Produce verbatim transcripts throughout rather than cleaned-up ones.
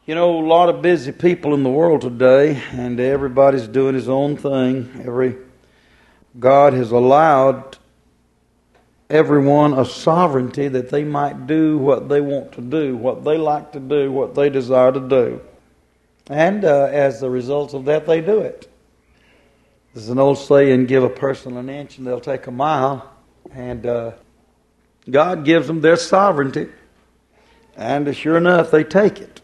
You know, a lot of busy people in the world today, and everybody's doing his own thing. Every God has allowed everyone a sovereignty that they might do what they want to do, what they like to do, what they desire to do. And uh, as a result of that, they do it. There's an old saying, give a person an inch and they'll take a mile. And uh, God gives them their sovereignty. And sure enough, they take it.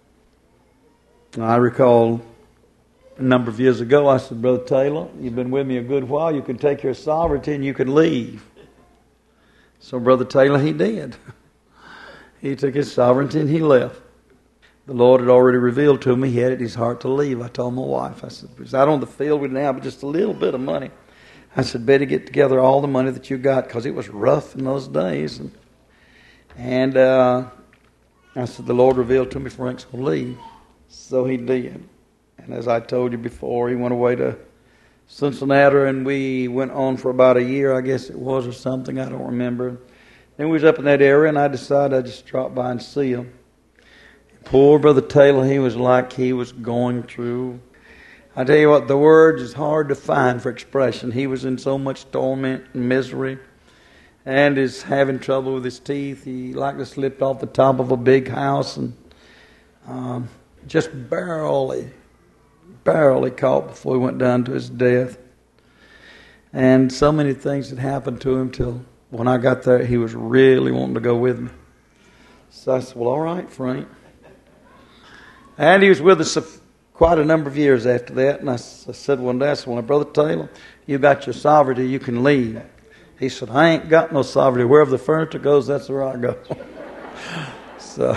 I recall a number of years ago, I said, Brother Taylor, you've been with me a good while. You can take your sovereignty and you can leave. So Brother Taylor, he did. He took his sovereignty and he left. The Lord had already revealed to me he had it in his heart to leave. I told my wife, I said, he's out on the field, we didn't have just a little bit of money. I said, better get together all the money that you got, because it was rough in those days. And, and uh, I said, the Lord revealed to me Frank's going to leave. So he did. And as I told you before, he went away to Cincinnati, and we went on for about a year, I guess it was, or something. I don't remember. Then we was up in that area, and I decided I'd just drop by and see him. Poor Brother Taylor, he was like he was going through. I tell you what, the words is hard to find for expression. He was in so much torment and misery, and is having trouble with his teeth. He likely slipped off the top of a big house, and um, just barely, barely caught before he went down to his death. And so many things had happened to him till when I got there, he was really wanting to go with me. So I said, well, all right, Frank. And he was with us a, quite a number of years after that. And I, I said one day, I said, well, Brother Taylor, you got your sovereignty, you can leave. He said, I ain't got no sovereignty. Wherever the furniture goes, that's where I go. so...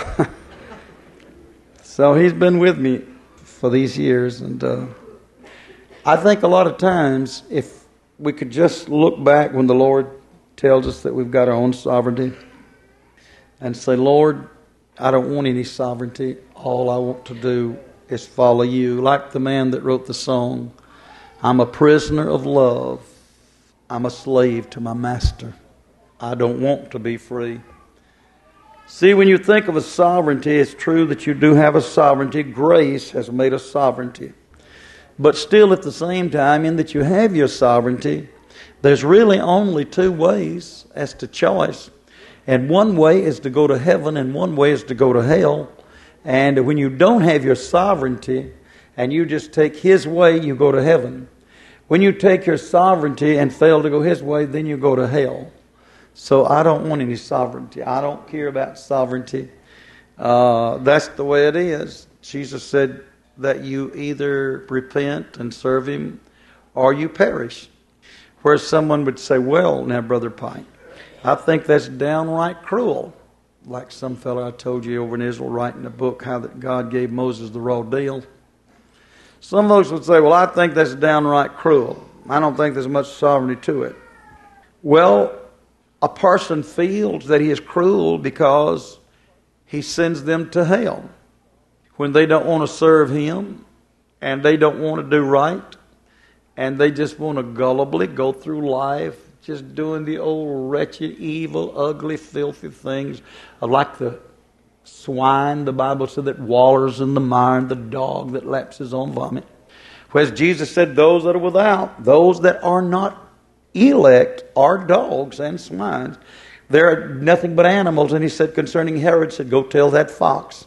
So he's been with me for these years, and uh, I think a lot of times if we could just look back when the Lord tells us that we've got our own sovereignty and say, Lord, I don't want any sovereignty. All I want to do is follow you. Like the man that wrote the song, I'm a prisoner of love. I'm a slave to my master. I don't want to be free. See, when you think of a sovereignty, it's true that you do have a sovereignty. Grace has made a sovereignty. But still at the same time, in that you have your sovereignty, there's really only two ways as to choice. And one way is to go to heaven, and one way is to go to hell. And when you don't have your sovereignty, and you just take His way, you go to heaven. When you take your sovereignty and fail to go His way, then you go to hell. So I don't want any sovereignty. I don't care about sovereignty. Uh, that's the way it is. Jesus said that you either repent and serve Him or you perish. Where someone would say, well, now, Brother Pike, I think that's downright cruel. Like some fellow I told you over in Israel writing a book, how that God gave Moses the raw deal. Some folks would say, well, I think that's downright cruel. I don't think there's much sovereignty to it. Well, a person feels that he is cruel because he sends them to hell when they don't want to serve Him and they don't want to do right and they just want to gullibly go through life just doing the old wretched, evil, ugly, filthy things like the swine, the Bible said, that wallers in the mire, and the dog that laps his own vomit. Whereas Jesus said those that are without, those that are not elect are dogs and swines. They're nothing but animals. And He said concerning Herod, said, go tell that fox.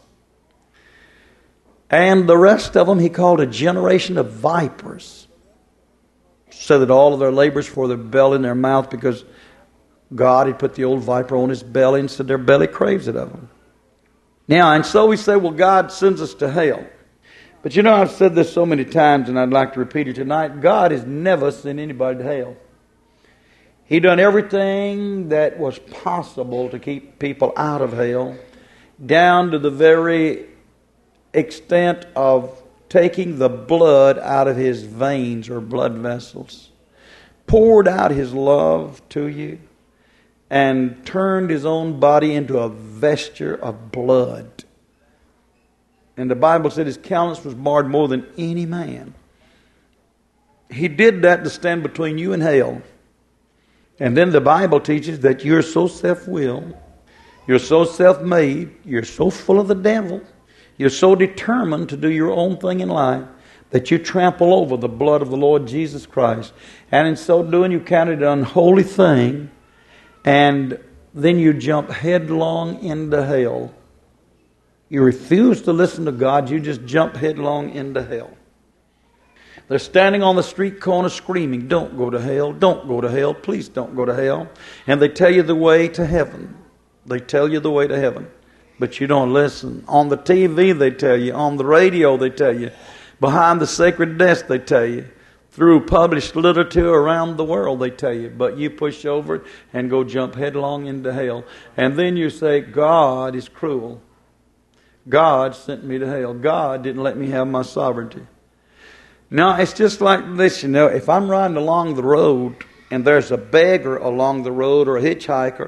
And the rest of them He called a generation of vipers. So that all of their labors for their belly in their mouth, because God had put the old viper on his belly and said their belly craves it of them. Now, and so we say, well, God sends us to hell. But you know, I've said this so many times, and I'd like to repeat it tonight. God has never sent anybody to hell. He done everything that was possible to keep people out of hell, down to the very extent of taking the blood out of His veins or blood vessels, poured out His love to you, and turned His own body into a vesture of blood. And the Bible said His countenance was marred more than any man. He did that to stand between you and hell. And then the Bible teaches that you're so self-willed, you're so self-made, you're so full of the devil, You're so determined to do your own thing in life that you trample over the blood of the Lord Jesus Christ. And in so doing, you count it an unholy thing, and then you jump headlong into hell. You refuse to listen to God, you just jump headlong into hell. They're standing on the street corner screaming, "Don't go to hell, don't go to hell, please don't go to hell." And they tell you the way to heaven. They tell you the way to heaven, but you don't listen. On the T V they tell you, on the radio they tell you, behind the sacred desk they tell you, through published literature around the world they tell you, but you push over it and go jump headlong into hell. And then you say, God is cruel. God sent me to hell. God didn't let me have my sovereignty. Now, it's just like this, you know. If I'm riding along the road and there's a beggar along the road or a hitchhiker,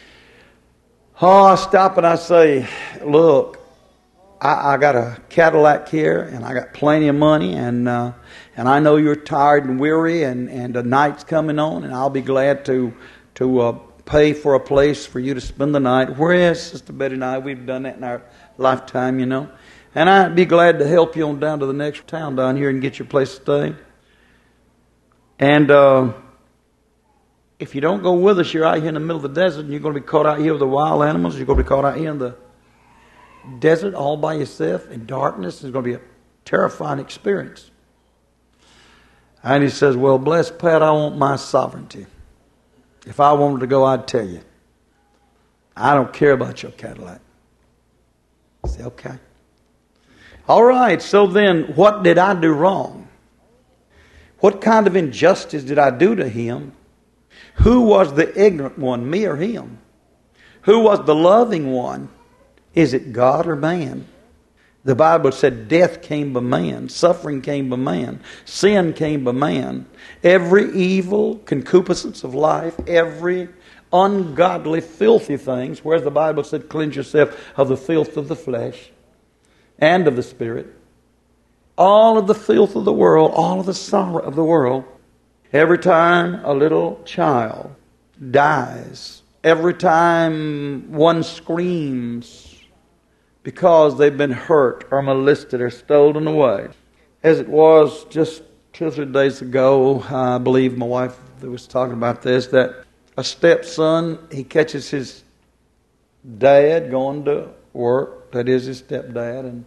oh, I stop and I say, "Look, I, I got a Cadillac here and I got plenty of money, and uh, and I know you're tired and weary, and, and the night's coming on, and I'll be glad to to uh, pay for a place for you to spend the night." Whereas Sister Betty and I, we've done that in our lifetime, you know. And I'd be glad to help you on down to the next town down here and get your place to stay. And uh, if you don't go with us, you're out here in the middle of the desert, and you're going to be caught out here with the wild animals. You're going to be caught out here in the desert all by yourself in darkness. It's going to be a terrifying experience. And he says, "Well, bless Pat, I want my sovereignty. If I wanted to go, I'd tell you. I don't care about your Cadillac." I say, "Okay. All right, so then what did I do wrong? What kind of injustice did I do to him? Who was the ignorant one, me or him? Who was the loving one? Is it God or man?" The Bible said death came by man, suffering came by man, sin came by man. Every evil concupiscence of life, every ungodly, filthy things, whereas the Bible said cleanse yourself of the filth of the flesh and of the spirit. All of the filth of the world, all of the sorrow of the world. Every time a little child dies, every time one screams because they've been hurt or molested or stolen away. As it was just two or three days ago, I believe my wife was talking about this, that a stepson, he catches his dad going to work, that is his stepdad, and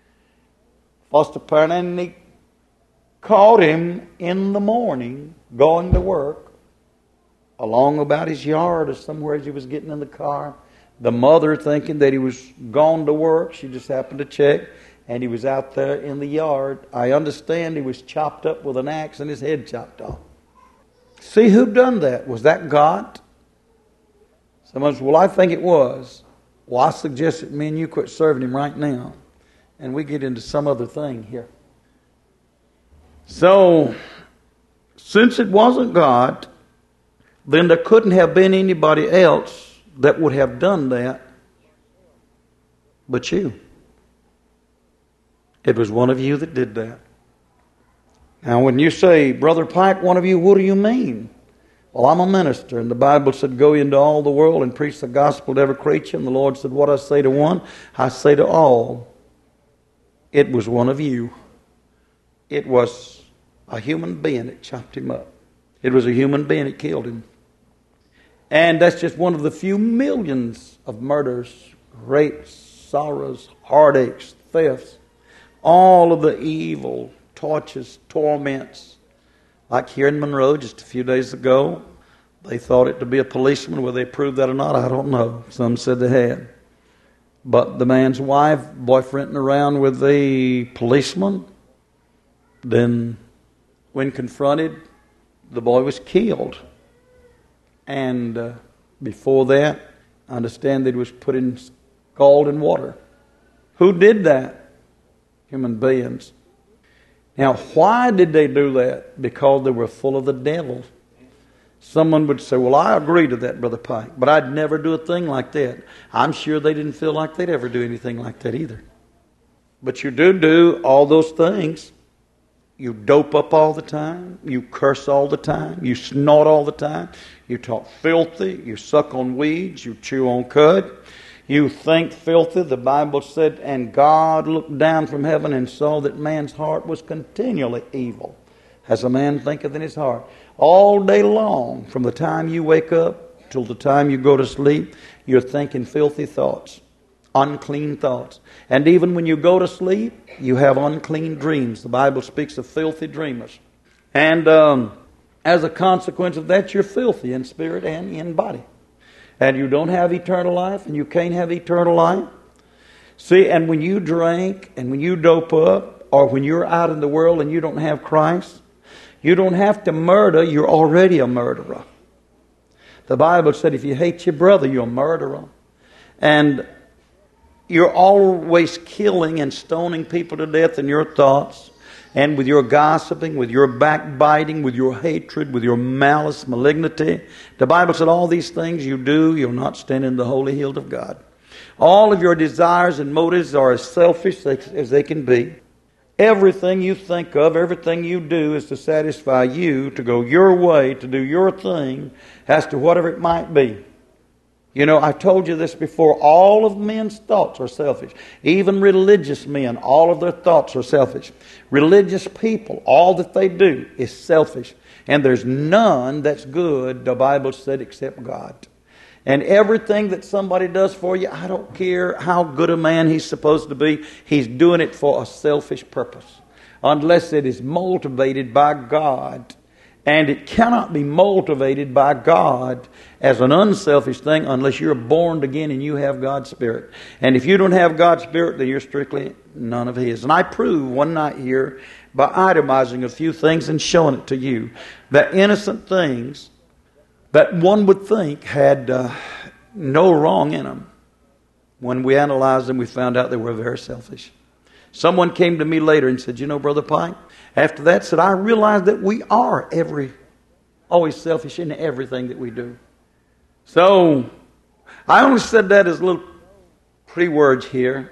foster parent, and he caught him in the morning going to work along about his yard or somewhere as he was getting in the car. The mother, thinking that he was gone to work, she just happened to check, and he was out there in the yard. I understand he was chopped up with an axe and his head chopped off. See, who done that? Was that God? Someone says, "Well, I think it was." Well, I suggest that me and you quit serving him right now, and we get into some other thing here. So, since it wasn't God, then there couldn't have been anybody else that would have done that but you. It was one of you that did that. Now, when you say, "Brother Pike, one of you," what do you mean? Well, I'm a minister, and the Bible said, "Go into all the world and preach the gospel to every creature." And the Lord said, "What I say to one, I say to all." It was one of you. It was a human being that chopped him up. It was a human being that killed him. And that's just one of the few millions of murders, rapes, sorrows, heartaches, thefts, all of the evil, tortures, torments. Like here in Monroe just a few days ago, they thought it to be a policeman. Whether they proved that or not, I don't know. Some said they had. But the man's wife, boyfriending around with the policeman, then when confronted, the boy was killed. And uh, before that, I understand that he was put in scalding water. Who did that? Human beings. Now, why did they do that? Because they were full of the devil. Someone would say, "Well, I agree to that, Brother Pike, but I'd never do a thing like that." I'm sure they didn't feel like they'd ever do anything like that either. But you do do all those things. You dope up all the time. You curse all the time. You snort all the time. You talk filthy. You suck on weeds. You chew on cud. You think filthy. The Bible said, and God looked down from heaven and saw that man's heart was continually evil, as a man thinketh in his heart. All day long, from the time you wake up till the time you go to sleep, you're thinking filthy thoughts, unclean thoughts. And even when you go to sleep, you have unclean dreams. The Bible speaks of filthy dreamers. And um, as a consequence of that, you're filthy in spirit and in body. And you don't have eternal life, and you can't have eternal life. See, and when you drink, and when you dope up, or when you're out in the world and you don't have Christ, you don't have to murder, you're already a murderer. The Bible said if you hate your brother, you're a murderer. And you're always killing and stoning people to death in your thoughts, and with your gossiping, with your backbiting, with your hatred, with your malice, malignity. The Bible said all these things you do, you'll not stand in the holy hill of God. All of your desires and motives are as selfish as they can be. Everything you think of, everything you do is to satisfy you, to go your way, to do your thing, as to whatever it might be. You know, I've told you this before. All of men's thoughts are selfish. Even religious men, all of their thoughts are selfish. Religious people, all that they do is selfish. And there's none that's good, the Bible said, except God. And everything that somebody does for you, I don't care how good a man he's supposed to be, he's doing it for a selfish purpose. Unless it is motivated by God. And it cannot be motivated by God as an unselfish thing unless you're born again and you have God's Spirit. And if you don't have God's Spirit, then you're strictly none of His. And I proved one night here by itemizing a few things and showing it to you that innocent things that one would think had uh, no wrong in them. When we analyzed them, we found out they were very selfish. Someone came to me later and said, you know, Brother Pike, after that said, I realized that we are every, always selfish in everything that we do. So, I only said that as a little pre-words here.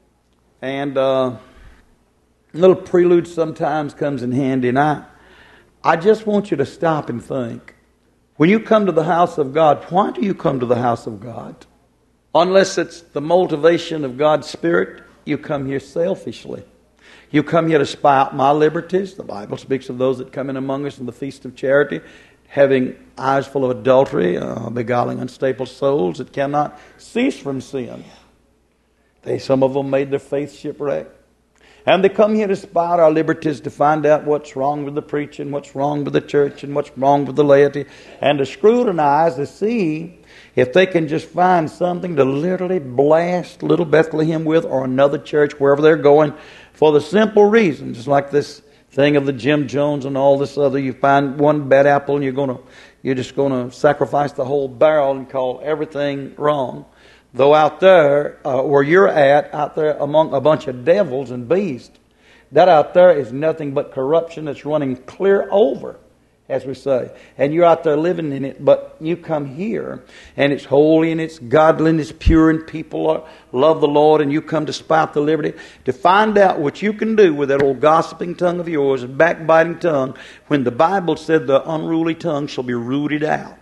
And uh, a little prelude sometimes comes in handy. And I, I just want you to stop and think. When you come to the house of God, why do you come to the house of God? Unless it's the motivation of God's Spirit, you come here selfishly. You come here to spy out my liberties. The Bible speaks of those that come in among us in the feast of charity, having eyes full of adultery, uh, beguiling unstable souls that cannot cease from sin. They, some of them made their faith shipwreck. And they come here to spy out our liberties, to find out what's wrong with the preaching, what's wrong with the church, and what's wrong with the laity, and to scrutinize to see if they can just find something to literally blast Little Bethlehem with, or another church, wherever they're going, for the simple reason, just like this thing of the Jim Jones and all this other. You find one bad apple and you're going to, you're just going to sacrifice the whole barrel and call everything wrong. Though out there, uh, where you're at, out there among a bunch of devils and beasts, that out there is nothing but corruption that's running clear over, as we say. And you're out there living in it, but you come here, and it's holy and it's godly and it's pure, and people are, love the Lord, and you come to spy out the liberty, to find out what you can do with that old gossiping tongue of yours and backbiting tongue, when the Bible said the unruly tongue shall be rooted out.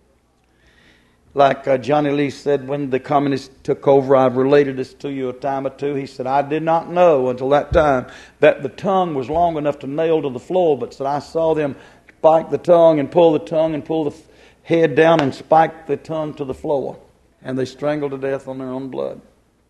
Like uh, Johnny Lee said when the communists took over, I've related this to you a time or two. He said, I did not know until that time that the tongue was long enough to nail to the floor, but said I saw them spike the tongue and pull the tongue and pull the head down and spike the tongue to the floor. And they strangled to death on their own blood.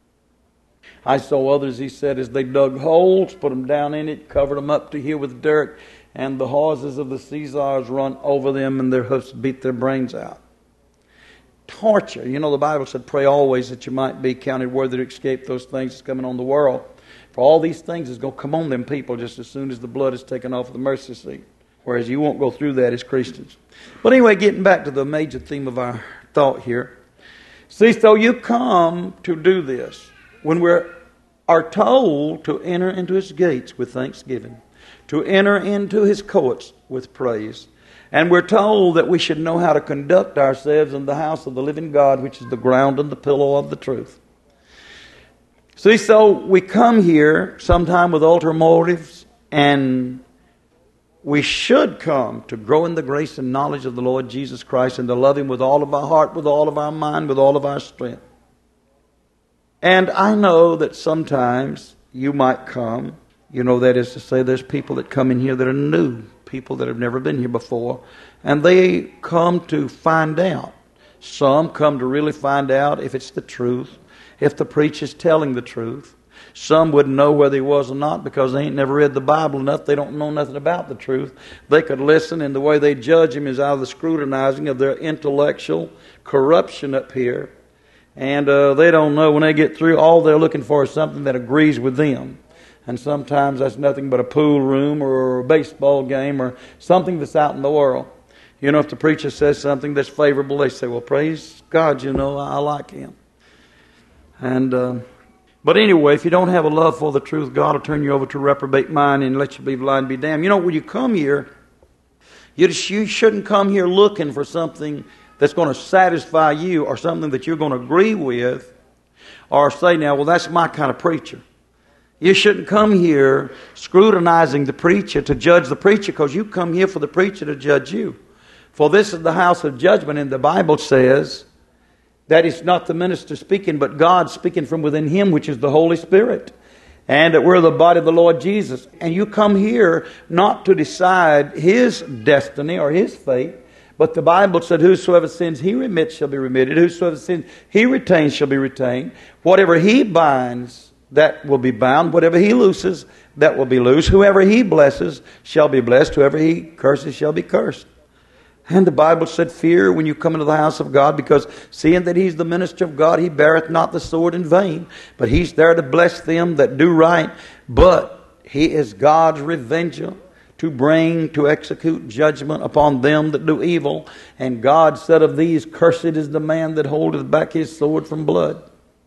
I saw others, he said, as they dug holes, put them down in it, covered them up to here with dirt, and the horses of the Caesars run over them and their hoofs beat their brains out. Torture. You know, the Bible said, pray always that you might be counted worthy to escape those things that's coming on the world. For all these things is going to come on them people just as soon as the blood is taken off of the mercy seat. Whereas you won't go through that as Christians. But anyway, getting back to the major theme of our thought here. See, so you come to do this when we are told to enter into His gates with thanksgiving, to enter into His courts with praise. And we're told that we should know how to conduct ourselves in the house of the living God, which is the ground and the pillow of the truth. See, so we come here sometime with ulterior motives, and we should come to grow in the grace and knowledge of the Lord Jesus Christ and to love Him with all of our heart, with all of our mind, with all of our strength. And I know that sometimes you might come. You know, that is to say, there's people that come in here that are new, people that have never been here before, and they come to find out. Some come to really find out if it's the truth, if the preacher's telling the truth. Some wouldn't know whether he was or not because they ain't never read the Bible enough. They don't know nothing about the truth. They could listen, and the way they judge him is out of the scrutinizing of their intellectual corruption up here. And uh, they don't know when they get through, all they're looking for is something that agrees with them. And sometimes that's nothing but a pool room or a baseball game or something that's out in the world. You know, if the preacher says something that's favorable, they say, well, praise God, you know, I, I like him. And, uh, but anyway, if you don't have a love for the truth, God will turn you over to a reprobate mind and let you be blind and be damned. You know, when you come here, you, just, you shouldn't come here looking for something that's going to satisfy you or something that you're going to agree with or say, now, well, that's my kind of preacher. You shouldn't come here scrutinizing the preacher to judge the preacher, because you come here for the preacher to judge you. For this is the house of judgment, and the Bible says that it's not the minister speaking, but God speaking from within him, which is the Holy Spirit. And that we're the body of the Lord Jesus. And you come here not to decide his destiny or his fate, but the Bible said, whosoever sins he remits shall be remitted. Whosoever sins he retains shall be retained. Whatever he binds, that will be bound. Whatever he looses, that will be loose. Whoever he blesses shall be blessed. Whoever he curses shall be cursed. And the Bible said, fear when you come into the house of God, because seeing that he's the minister of God, he beareth not the sword in vain. But he's there to bless them that do right. But he is God's revenger, to bring, to execute judgment upon them that do evil. And God said of these, cursed is the man that holdeth back his sword from blood.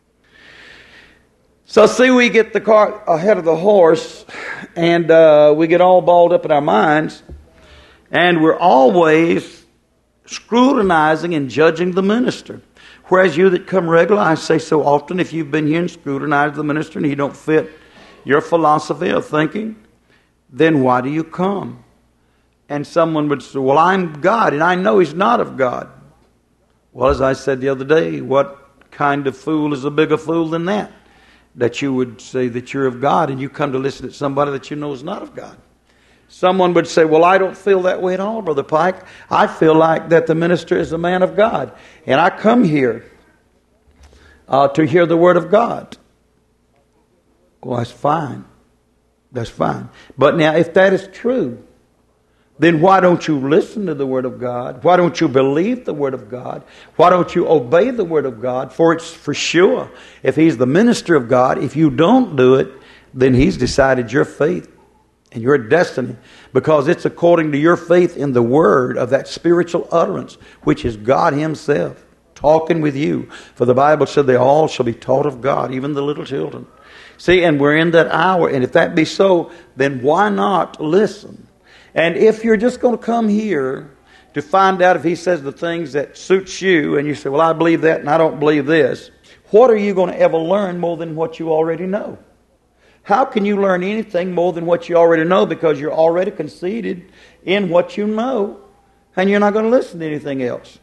So see, we get the cart ahead of the horse, and uh, we get all balled up in our minds, and we're always scrutinizing and judging the minister. Whereas you that come regular, I say so often, if you've been here and scrutinized the minister and he don't fit your philosophy of thinking, then why do you come? And someone would say, well, I'm God, and I know he's not of God. Well, as I said the other day, what kind of fool is a bigger fool than that? That you would say that you're of God and you come to listen to somebody that you know is not of God. Someone would say, well, I don't feel that way at all, Brother Pike. I feel like that the minister is a man of God. And I come here uh, to hear the word of God. Well, that's fine. That's fine. But now, if that is true, then why don't you listen to the word of God? Why don't you believe the word of God? Why don't you obey the word of God? For it's for sure, if he's the minister of God, if you don't do it, then he's decided your fate and your destiny, because it's according to your faith in the word of that spiritual utterance, which is God himself talking with you. For the Bible said they all shall be taught of God, even the little children. See, and we're in that hour, and if that be so, then why not listen? And if you're just going to come here to find out if he says the things that suits you, and you say, well, I believe that and I don't believe this, what are you going to ever learn more than what you already know? How can you learn anything more than what you already know, because you're already conceited in what you know, and you're not going to listen to anything else?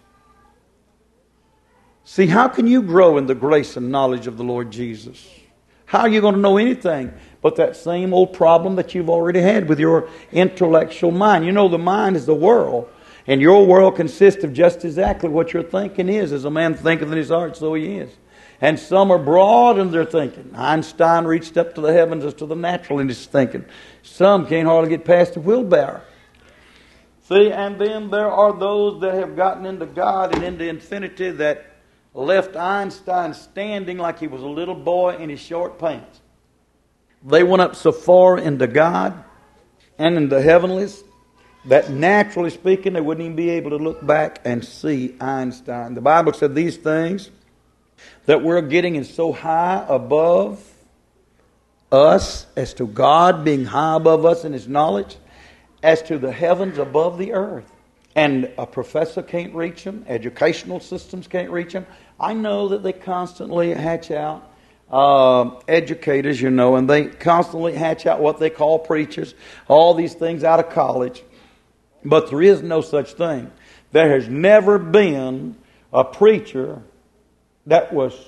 See, how can you grow in the grace and knowledge of the Lord Jesus? How are you going to know anything but that same old problem that you've already had with your intellectual mind? You know, the mind is the world, and your world consists of just exactly what your thinking is. As a man thinketh in his heart, so he is. And some are broad in their thinking. Einstein reached up to the heavens as to the natural in his thinking. Some can't hardly get past the wheelbarrow. See, and then there are those that have gotten into God and into infinity that left Einstein standing like he was a little boy in his short pants. They went up so far into God and in the heavenlies that naturally speaking, they wouldn't even be able to look back and see Einstein. The Bible said these things that we're getting is so high above us, as to God being high above us in his knowledge, as to the heavens above the earth. And a professor can't reach them. Educational systems can't reach them. I know that they constantly hatch out uh, educators, you know, and they constantly hatch out what they call preachers, all these things out of college. But there is no such thing. There has never been a preacher that was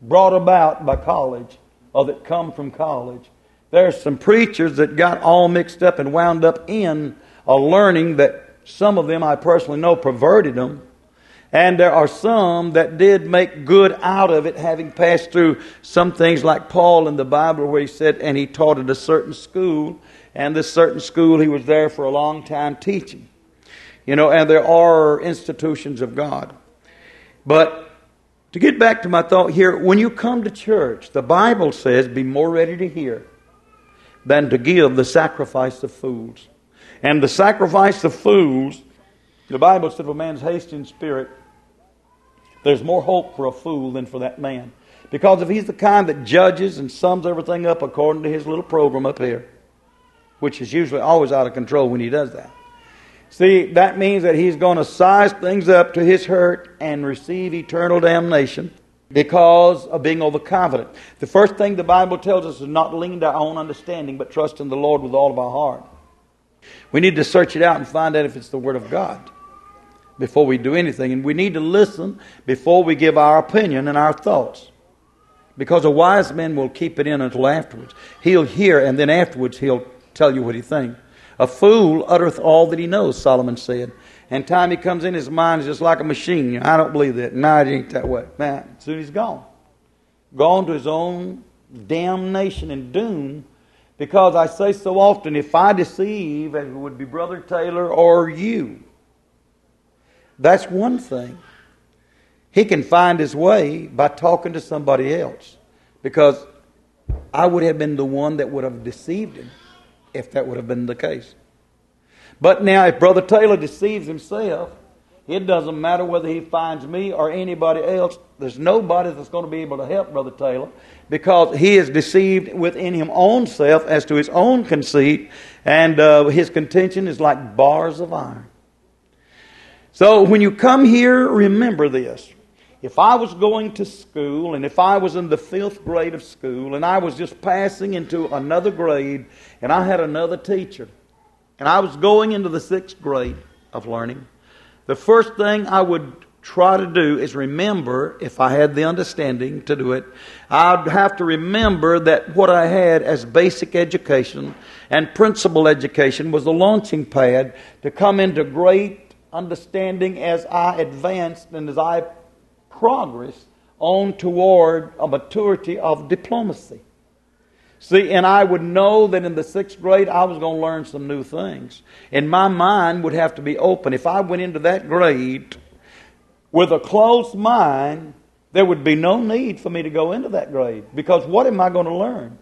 brought about by college or that come from college. There's some preachers that got all mixed up and wound up in a learning that some of them I personally know perverted them. And there are some that did make good out of it, having passed through some things like Paul in the Bible where he said, and he taught at a certain school, and this certain school he was there for a long time teaching. You know, and there are institutions of God. But to get back to my thought here, when you come to church, the Bible says, be more ready to hear than to give the sacrifice of fools. And the sacrifice of fools, the Bible said, if a man's hasty in spirit, there's more hope for a fool than for that man. Because if he's the kind that judges and sums everything up according to his little program up here, which is usually always out of control when he does that. See, that means that he's going to size things up to his hurt and receive eternal damnation because of being overconfident. The first thing the Bible tells us is not lean to our own understanding, but trust in the Lord with all of our heart. We need to search it out and find out if it's the Word of God before we do anything. And we need to listen before we give our opinion and our thoughts. Because a wise man will keep it in until afterwards. He'll hear and then afterwards he'll tell you what he thinks. A fool uttereth all that he knows, Solomon said. And time he comes in, his mind is just like a machine. I don't believe that. No, it ain't that way. Man, soon he's gone. Gone to his own damnation and doom. Because I say so often, if I deceive, as it would be Brother Taylor or you, that's one thing. He can find his way by talking to somebody else. Because I would have been the one that would have deceived him if that would have been the case. But now if Brother Taylor deceives himself, it doesn't matter whether he finds me or anybody else. There's nobody that's going to be able to help Brother Taylor because he is deceived within his own self as to his own conceit, and uh, his contention is like bars of iron. So when you come here, remember this. If I was going to school, and if I was in the fifth grade of school, and I was just passing into another grade, and I had another teacher, and I was going into the sixth grade of learning, the first thing I would try to do is remember, if I had the understanding to do it, I'd have to remember that what I had as basic education and principal education was the launching pad to come into great understanding as I advanced and as I progress on toward a maturity of diplomacy. See, and I would know that in the sixth grade I was going to learn some new things. And my mind would have to be open. If I went into that grade with a closed mind, there would be no need for me to go into that grade. Because what am I going to learn?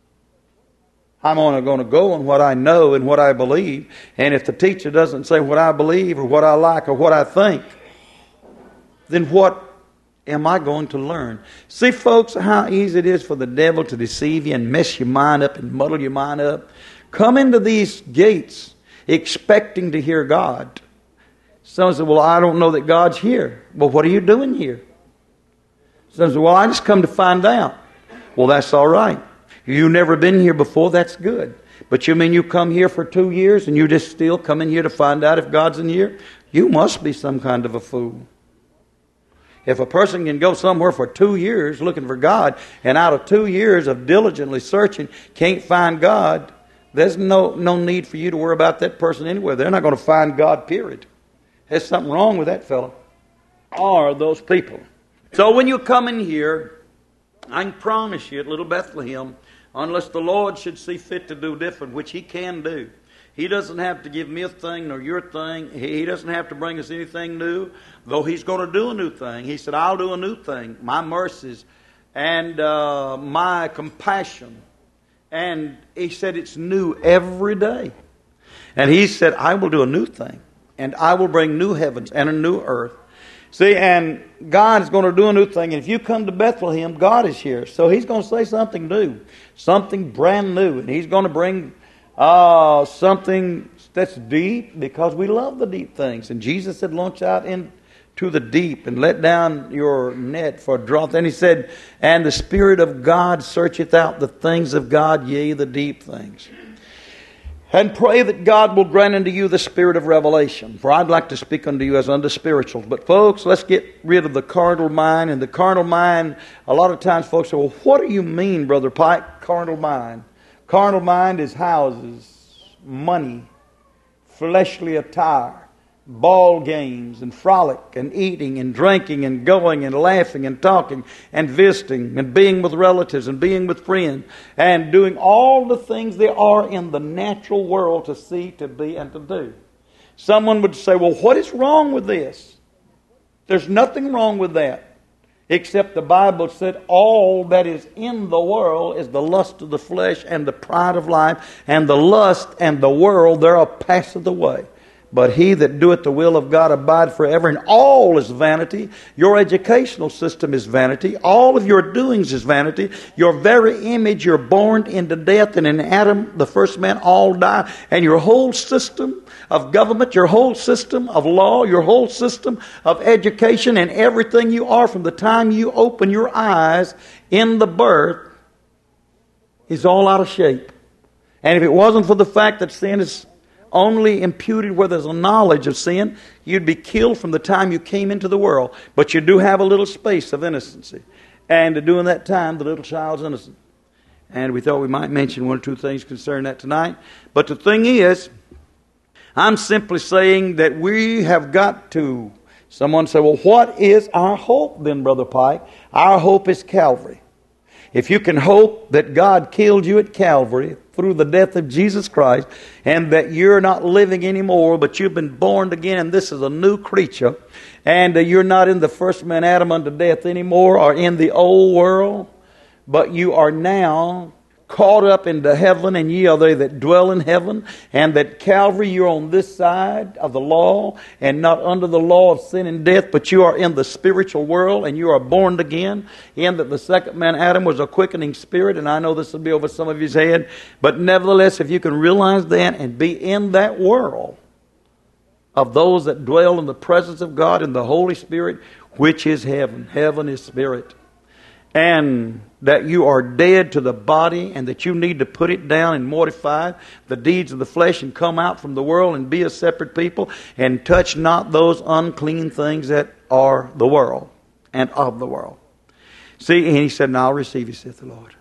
I'm only going to go on what I know and what I believe. And if the teacher doesn't say what I believe or what I like or what I think, then what am I going to learn? See, folks, how easy it is for the devil to deceive you and mess your mind up and muddle your mind up. Come into these gates expecting to hear God. Some say, well, I don't know that God's here. Well, what are you doing here? Some say, well, I just come to find out. Well, that's all right. You've never been here before, that's good. But you mean you come here for two years and you just still come in here to find out if God's in here? You must be some kind of a fool. If a person can go somewhere for two years looking for God, and out of two years of diligently searching can't find God, there's no, no need for you to worry about that person anyway. They're not going to find God, period. There's something wrong with that fellow or those people. So when you come in here, I can promise you at Little Bethlehem, unless the Lord should see fit to do different, which He can do, He doesn't have to give me a thing nor your thing. He doesn't have to bring us anything new, though He's going to do a new thing. He said, I'll do a new thing. My mercies and uh, my compassion. And He said it's new every day. And He said, I will do a new thing. And I will bring new heavens and a new earth. See, and God is going to do a new thing. And if you come to Bethlehem, God is here. So He's going to say something new. Something brand new. And He's going to bring Uh, something that's deep, because we love the deep things. And Jesus said, launch out into the deep and let down your net for a draught. Then He said, and the Spirit of God searcheth out the things of God, yea, the deep things. And pray that God will grant unto you the spirit of revelation. For I'd like to speak unto you as unto spirituals. But folks, let's get rid of the carnal mind. And the carnal mind, a lot of times folks say, well, what do you mean, Brother Pike, carnal mind? Carnal mind is houses, money, fleshly attire, ball games and frolic and eating and drinking and going and laughing and talking and visiting and being with relatives and being with friends and doing all the things there are in the natural world to see, to be, and to do. Someone would say, well, what is wrong with this? There's nothing wrong with that, except the Bible said all that is in the world is the lust of the flesh and the pride of life, and the lust and the world thereof passeth away. But he that doeth the will of God abide forever, and all is vanity. Your educational system is vanity. All of your doings is vanity. Your very image, you're born into death, and in Adam, the first man, all die. And your whole system of government, your whole system of law, your whole system of education, and everything you are from the time you open your eyes in the birth is all out of shape. And if it wasn't for the fact that sin is only imputed where there's a knowledge of sin, you'd be killed from the time you came into the world. But you do have a little space of innocency. And during that time, the little child's innocent. And we thought we might mention one or two things concerning that tonight. But the thing is, I'm simply saying that we have got to. Someone say, well, what is our hope then, Brother Pike? Our hope is Calvary. If you can hope that God killed you at Calvary through the death of Jesus Christ, and that you're not living anymore, but you've been born again, and this is a new creature, and uh, you're not in the first man Adam unto death anymore, or in the old world, but you are now caught up into heaven, and ye are they that dwell in heaven, and that Calvary, you're on this side of the law, and not under the law of sin and death, but you are in the spiritual world, and you are born again, in that the second man Adam was a quickening spirit, and I know this will be over some of his head, but nevertheless, if you can realize that and be in that world of those that dwell in the presence of God in the Holy Spirit, which is heaven. Heaven is spirit. And that you are dead to the body, and that you need to put it down and mortify the deeds of the flesh and come out from the world and be a separate people and touch not those unclean things that are the world and of the world. See, and he said, now I'll receive you, saith the Lord.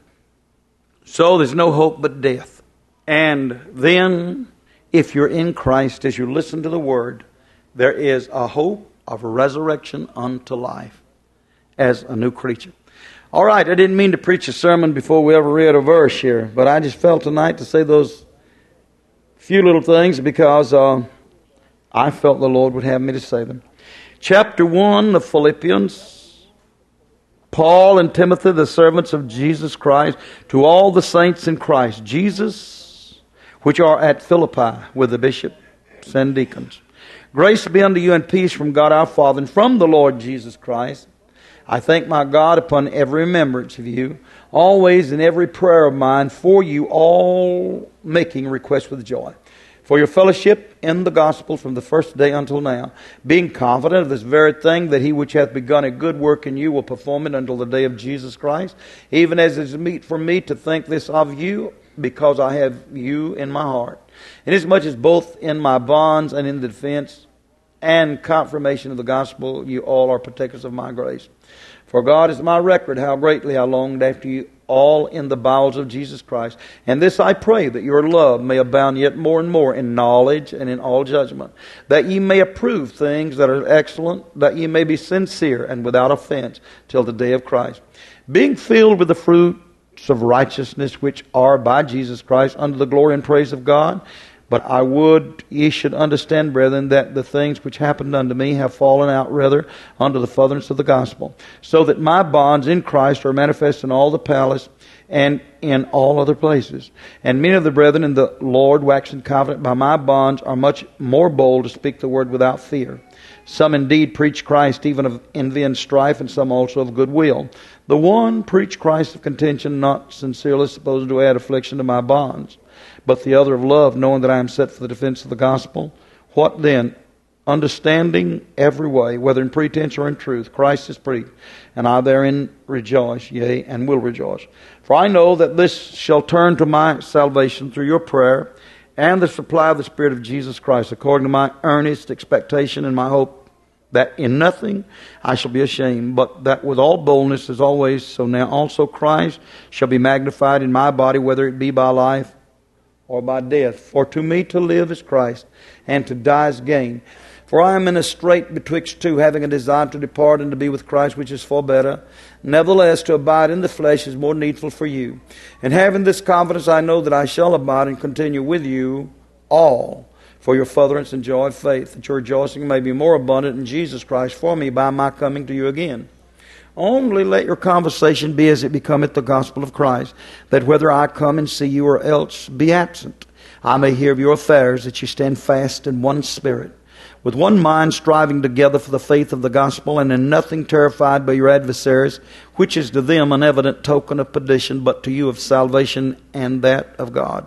So there's no hope but death. And then, if you're in Christ, as you listen to the Word, there is a hope of resurrection unto life as a new creature. All right, I didn't mean to preach a sermon before we ever read a verse here, but I just felt tonight to say those few little things because uh, I felt the Lord would have me to say them. Chapter one of Philippians, Paul and Timothy, the servants of Jesus Christ, to all the saints in Christ Jesus, which are at Philippi with the bishops and deacons. Grace be unto you and peace from God our Father and from the Lord Jesus Christ. I thank my God upon every remembrance of you, always in every prayer of mine for you all, making request with joy, for your fellowship in the gospel from the first day until now, being confident of this very thing, that he which hath begun a good work in you will perform it until the day of Jesus Christ, even as it is meet for me to think this of you, because I have you in my heart, inasmuch as both in my bonds and in the defense and confirmation of the gospel, you all are partakers of my grace. For God is my record, how greatly I longed after you all in the bowels of Jesus Christ. And this I pray, that your love may abound yet more and more in knowledge and in all judgment, that ye may approve things that are excellent, that ye may be sincere and without offense till the day of Christ, being filled with the fruits of righteousness which are by Jesus Christ unto the glory and praise of God. But I would ye should understand, brethren, that the things which happened unto me have fallen out rather unto the furtherance of the gospel, so that my bonds in Christ are manifest in all the palace and in all other places. And many of the brethren in the Lord, waxing confident by my bonds, are much more bold to speak the word without fear. Some indeed preach Christ even of envy and strife, and some also of goodwill. The one preach Christ of contention, not sincerely supposed to add affliction to my bonds, but the other of love, knowing that I am set for the defense of the gospel. What then? Understanding every way, whether in pretense or in truth, Christ is preached, and I therein rejoice, yea, and will rejoice. For I know that this shall turn to my salvation through your prayer and the supply of the Spirit of Jesus Christ, according to my earnest expectation and my hope, that in nothing I shall be ashamed, but that with all boldness as always, so now also Christ shall be magnified in my body, whether it be by life or by death. For to me to live is Christ, and to die is gain. For I am in a strait betwixt two, having a desire to depart and to be with Christ, which is far better. Nevertheless, to abide in the flesh is more needful for you. And having this confidence, I know that I shall abide and continue with you all for your furtherance and joy of faith, that your rejoicing may be more abundant in Jesus Christ for me by my coming to you again. Only let your conversation be as it becometh the gospel of Christ, that whether I come and see you or else be absent, I may hear of your affairs, that you stand fast in one spirit, with one mind striving together for the faith of the gospel, and in nothing terrified by your adversaries, which is to them an evident token of perdition, but to you of salvation and that of God.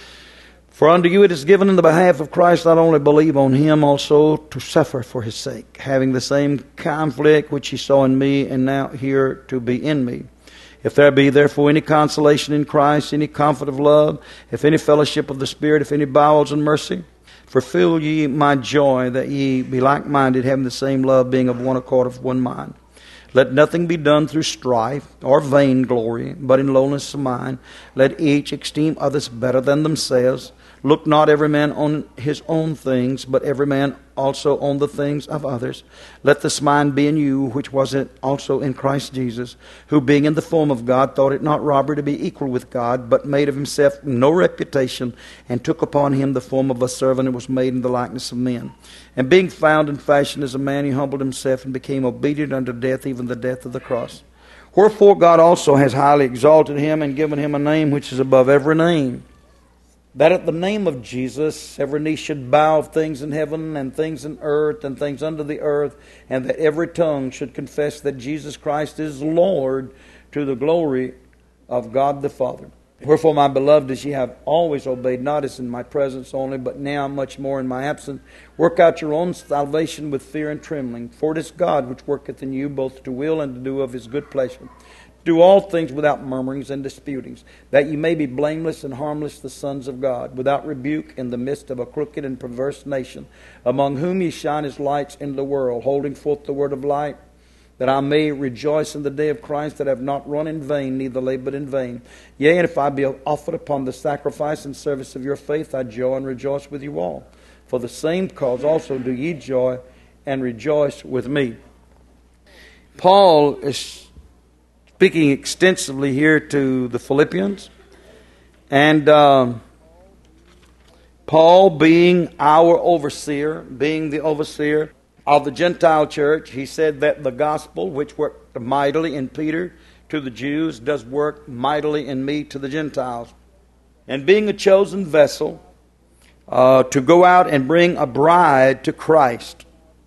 For unto you it is given in the behalf of Christ not only believe on him, also to suffer for his sake, having the same conflict which ye saw in me, and now here to be in me. If there be therefore any consolation in Christ, any comfort of love, if any fellowship of the Spirit, if any bowels and mercy, fulfill ye my joy, that ye be like-minded, having the same love, being of one accord, of one mind. Let nothing be done through strife or vainglory, but in lowliness of mind. Let each esteem others better than themselves. Look not every man on his own things, but every man also on the things of others. Let this mind be in you, which was also in Christ Jesus, who being in the form of God, thought it not robbery to be equal with God, but made of himself no reputation, and took upon him the form of a servant, and was made in the likeness of men. And being found in fashion as a man, he humbled himself, and became obedient unto death, even the death of the cross. Wherefore God also has highly exalted him, and given him a name which is above every name, that at the name of Jesus every knee should bow, of things in heaven and things in earth and things under the earth, and that every tongue should confess that Jesus Christ is Lord, to the glory of God the Father. Wherefore, my beloved, as ye have always obeyed, not as in my presence only, but now much more in my absence, work out your own salvation with fear and trembling. For it is God which worketh in you both to will and to do of his good pleasure. Do all things without murmurings and disputings, that ye may be blameless and harmless, the sons of God, without rebuke, in the midst of a crooked and perverse nation, among whom ye shine as lights in the world, holding forth the word of light, that I may rejoice in the day of Christ, that I have not run in vain, neither labored in vain. Yea, and if I be offered upon the sacrifice and service of your faith, I joy and rejoice with you all. For the same cause also do ye joy and rejoice with me. Paul is speaking extensively here to the Philippians. And um, Paul, being our overseer, being the overseer of the Gentile church, he said that the gospel, which worked mightily in Peter to the Jews, does work mightily in me to the Gentiles. And being a chosen vessel uh, to go out and bring a bride to Christ,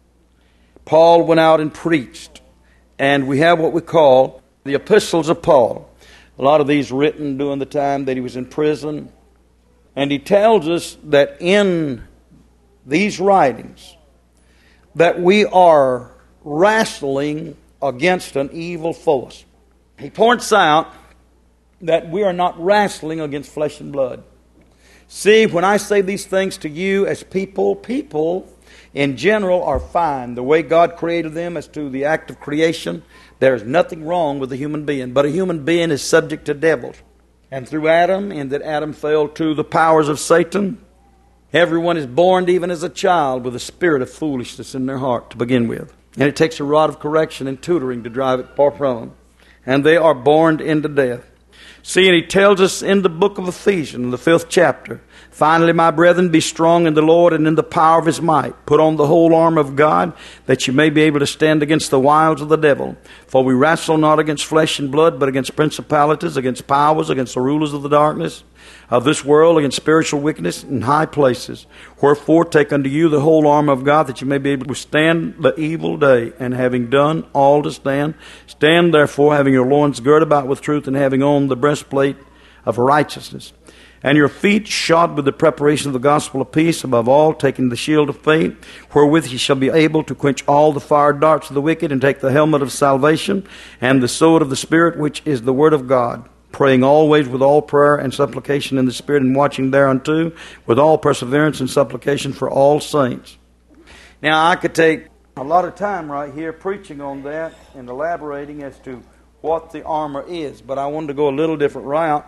Paul went out and preached. And we have what we call the epistles of Paul. A lot of these written during the time that he was in prison. And he tells us that in these writings that we are wrestling against an evil force. He points out that we are not wrestling against flesh and blood. See, when I say these things to you as people, people in general are fine. The way God created them as to the act of creation, there is nothing wrong with a human being. But a human being is subject to devils. And through Adam, in that Adam fell to the powers of Satan, everyone is born even as a child with a spirit of foolishness in their heart to begin with. And it takes a rod of correction and tutoring to drive it far from them. And they are born into death. See, and he tells us in the book of Ephesians, the fifth chapter, finally, my brethren, be strong in the Lord and in the power of his might. Put on the whole armor of God, that you may be able to stand against the wiles of the devil. For we wrestle not against flesh and blood, but against principalities, against powers, against the rulers of the darkness of this world, against spiritual wickedness in high places. Wherefore take unto you the whole armor of God, that you may be able to withstand the evil day, and having done all to stand, stand therefore, having your loins girt about with truth, and having on the breastplate of righteousness, and your feet shod with the preparation of the gospel of peace, above all taking the shield of faith, wherewith ye shall be able to quench all the fire darts of the wicked, and take the helmet of salvation, and the sword of the Spirit, which is the word of God, praying always with all prayer and supplication in the Spirit, and watching thereunto with all perseverance and supplication for all saints. Now, I could take a lot of time right here preaching on that and elaborating as to what the armor is, but I wanted to go a little different route.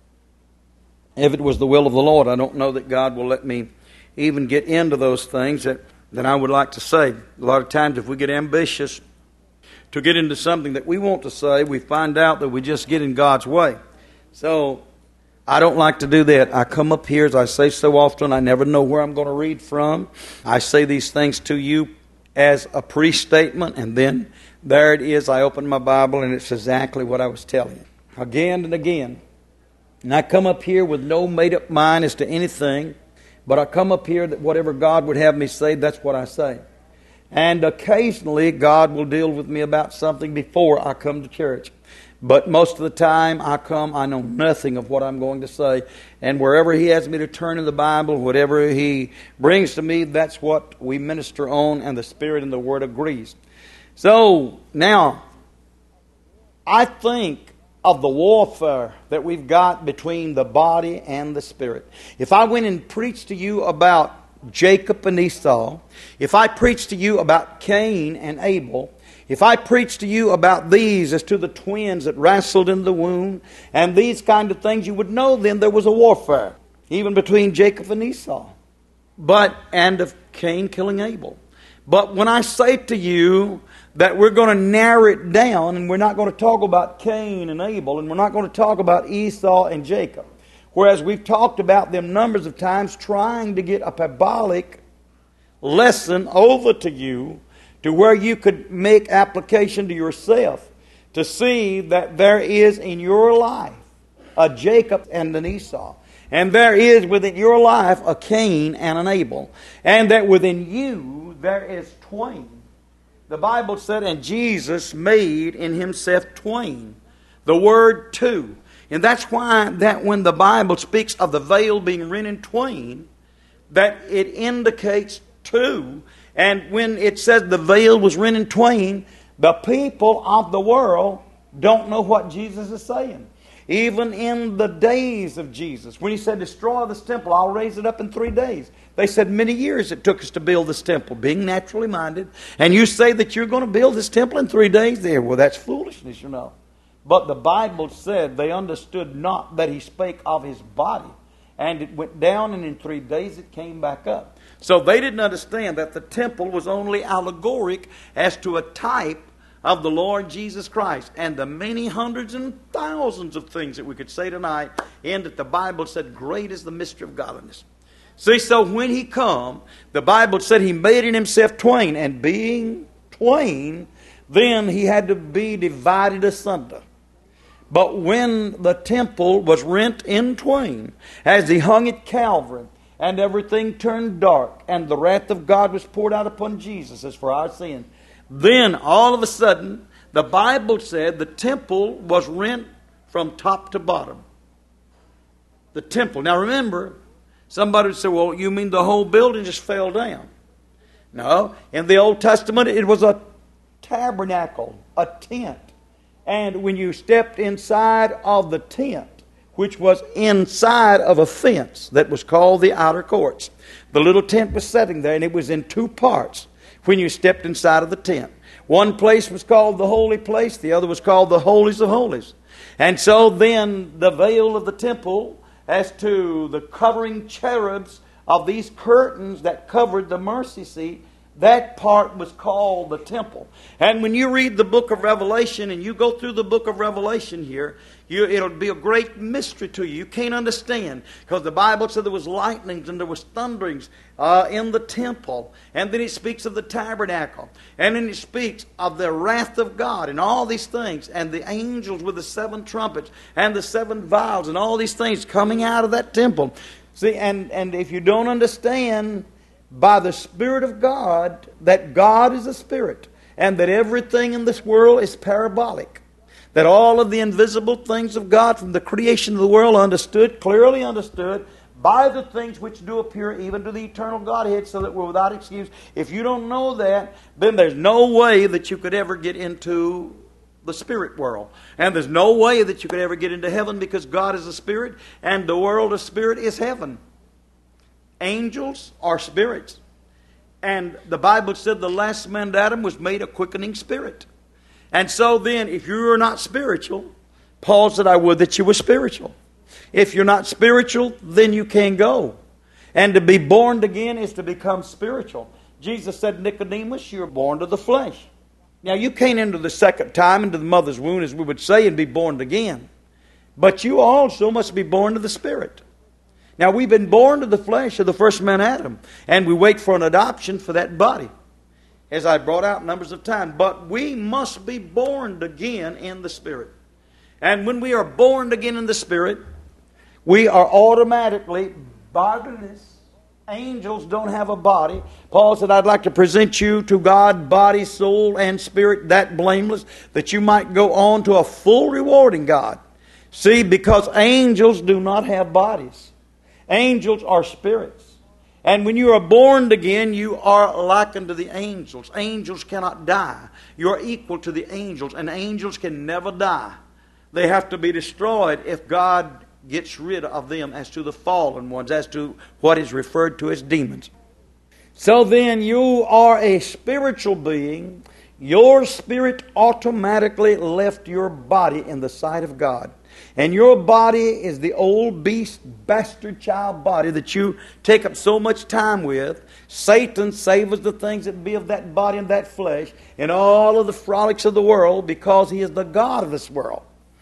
If it was the will of the Lord, I don't know that God will let me even get into those things that, that I would like to say. A lot of times if we get ambitious to get into something that we want to say, we find out that we just get in God's way. So I don't like to do that. I come up here, as I say so often, I never know where I'm going to read from. I say these things to you as a pre-statement, and then there it is. I open my Bible, and it's exactly what I was telling you. Again and again. And I come up here with no made-up mind as to anything, but I come up here that whatever God would have me say, that's what I say. And occasionally God will deal with me about something before I come to church. But most of the time I come, I know nothing of what I'm going to say. And wherever He has me to turn in the Bible, whatever He brings to me, that's what we minister on, and the Spirit and the Word agrees. So, now, I think of the warfare that we've got between the body and the spirit. If I went and preached to you about Jacob and Esau, if I preached to you about Cain and Abel, if I preached to you about these as to the twins that wrestled in the womb, and these kind of things, you would know then there was a warfare, even between Jacob and Esau, but and of Cain killing Abel. But when I say to you that we're going to narrow it down, and we're not going to talk about Cain and Abel, and we're not going to talk about Esau and Jacob, whereas we've talked about them numbers of times, trying to get a parabolic lesson over to you to where you could make application to yourself to see that there is in your life a Jacob and an Esau. And there is within your life a Cain and an Abel. And that within you there is twain. The Bible said, and Jesus made in Himself twain. The word two. And that's why that when the Bible speaks of the veil being rent in twain, that it indicates two. And when it says the veil was rent in twain, the people of the world don't know what Jesus is saying. Even in the days of Jesus, when He said, destroy this temple, I'll raise it up in three days. They said many years it took us to build this temple, being naturally minded. And you say that you're going to build this temple in three days there. Well, that's foolishness, you know. But the Bible said they understood not that He spake of His body. And it went down, and in three days it came back up. So they didn't understand that the temple was only allegoric as to a type of the Lord Jesus Christ. And the many hundreds and thousands of things that we could say tonight, in that the Bible said, great is the mystery of godliness. See, so when He come, the Bible said He made in Himself twain. And being twain, then He had to be divided asunder. But when the temple was rent in twain, as He hung at Calvary, and everything turned dark, and the wrath of God was poured out upon Jesus as for our sin, then all of a sudden, the Bible said the temple was rent from top to bottom. The temple. Now remember, somebody would say, well, you mean the whole building just fell down? No. In the Old Testament, it was a tabernacle, a tent. And when you stepped inside of the tent, which was inside of a fence that was called the outer courts, the little tent was sitting there, and it was in two parts when you stepped inside of the tent. One place was called the holy place, the other was called the holies of holies. And so then the veil of the temple, as to the covering cherubs of these curtains that covered the mercy seat, that part was called the temple. And when you read the book of Revelation, and you go through the book of Revelation here, you, it'll be a great mystery to you. You can't understand, because the Bible said there was lightnings and there was thunderings uh, in the temple. And then it speaks of the tabernacle. And then it speaks of the wrath of God and all these things. And the angels with the seven trumpets and the seven vials and all these things coming out of that temple. See, and, and if you don't understand by the Spirit of God that God is a spirit, and that everything in this world is parabolic, that all of the invisible things of God from the creation of the world are understood, clearly understood, by the things which do appear even to the eternal Godhead, so that we're without excuse. If you don't know that, then there's no way that you could ever get into the spirit world. And there's no way that you could ever get into heaven because God is a spirit and the world of spirit is heaven. Angels are spirits. And the Bible said the last man, Adam, was made a quickening spirit. And so then, if you are not spiritual, Paul said, I would that you were spiritual. If you're not spiritual, then you can't go. And to be born again is to become spiritual. Jesus said, Nicodemus, you're born to the flesh. Now, you can't enter the second time into the mother's womb, as we would say, and be born again. But you also must be born to the Spirit. Now, we've been born to the flesh of the first man, Adam, and we wait for an adoption for that body, as I brought out numbers of times. But we must be born again in the Spirit. And when we are born again in the Spirit, we are automatically bodiless. Angels don't have a body. Paul said, I'd like to present you to God, body, soul, and spirit, that blameless, that you might go on to a full reward in God. See, because angels do not have bodies. Angels are spirits. And when you are born again, you are likened to the angels. Angels cannot die. You are equal to the angels, and angels can never die. They have to be destroyed if God gets rid of them as to the fallen ones, as to what is referred to as demons. So then you are a spiritual being. Your spirit automatically left your body in the sight of God. And your body is the old beast, bastard child body that you take up so much time with. Satan savors the things that be of that body and that flesh and all of the frolics of the world because he is the God of this world.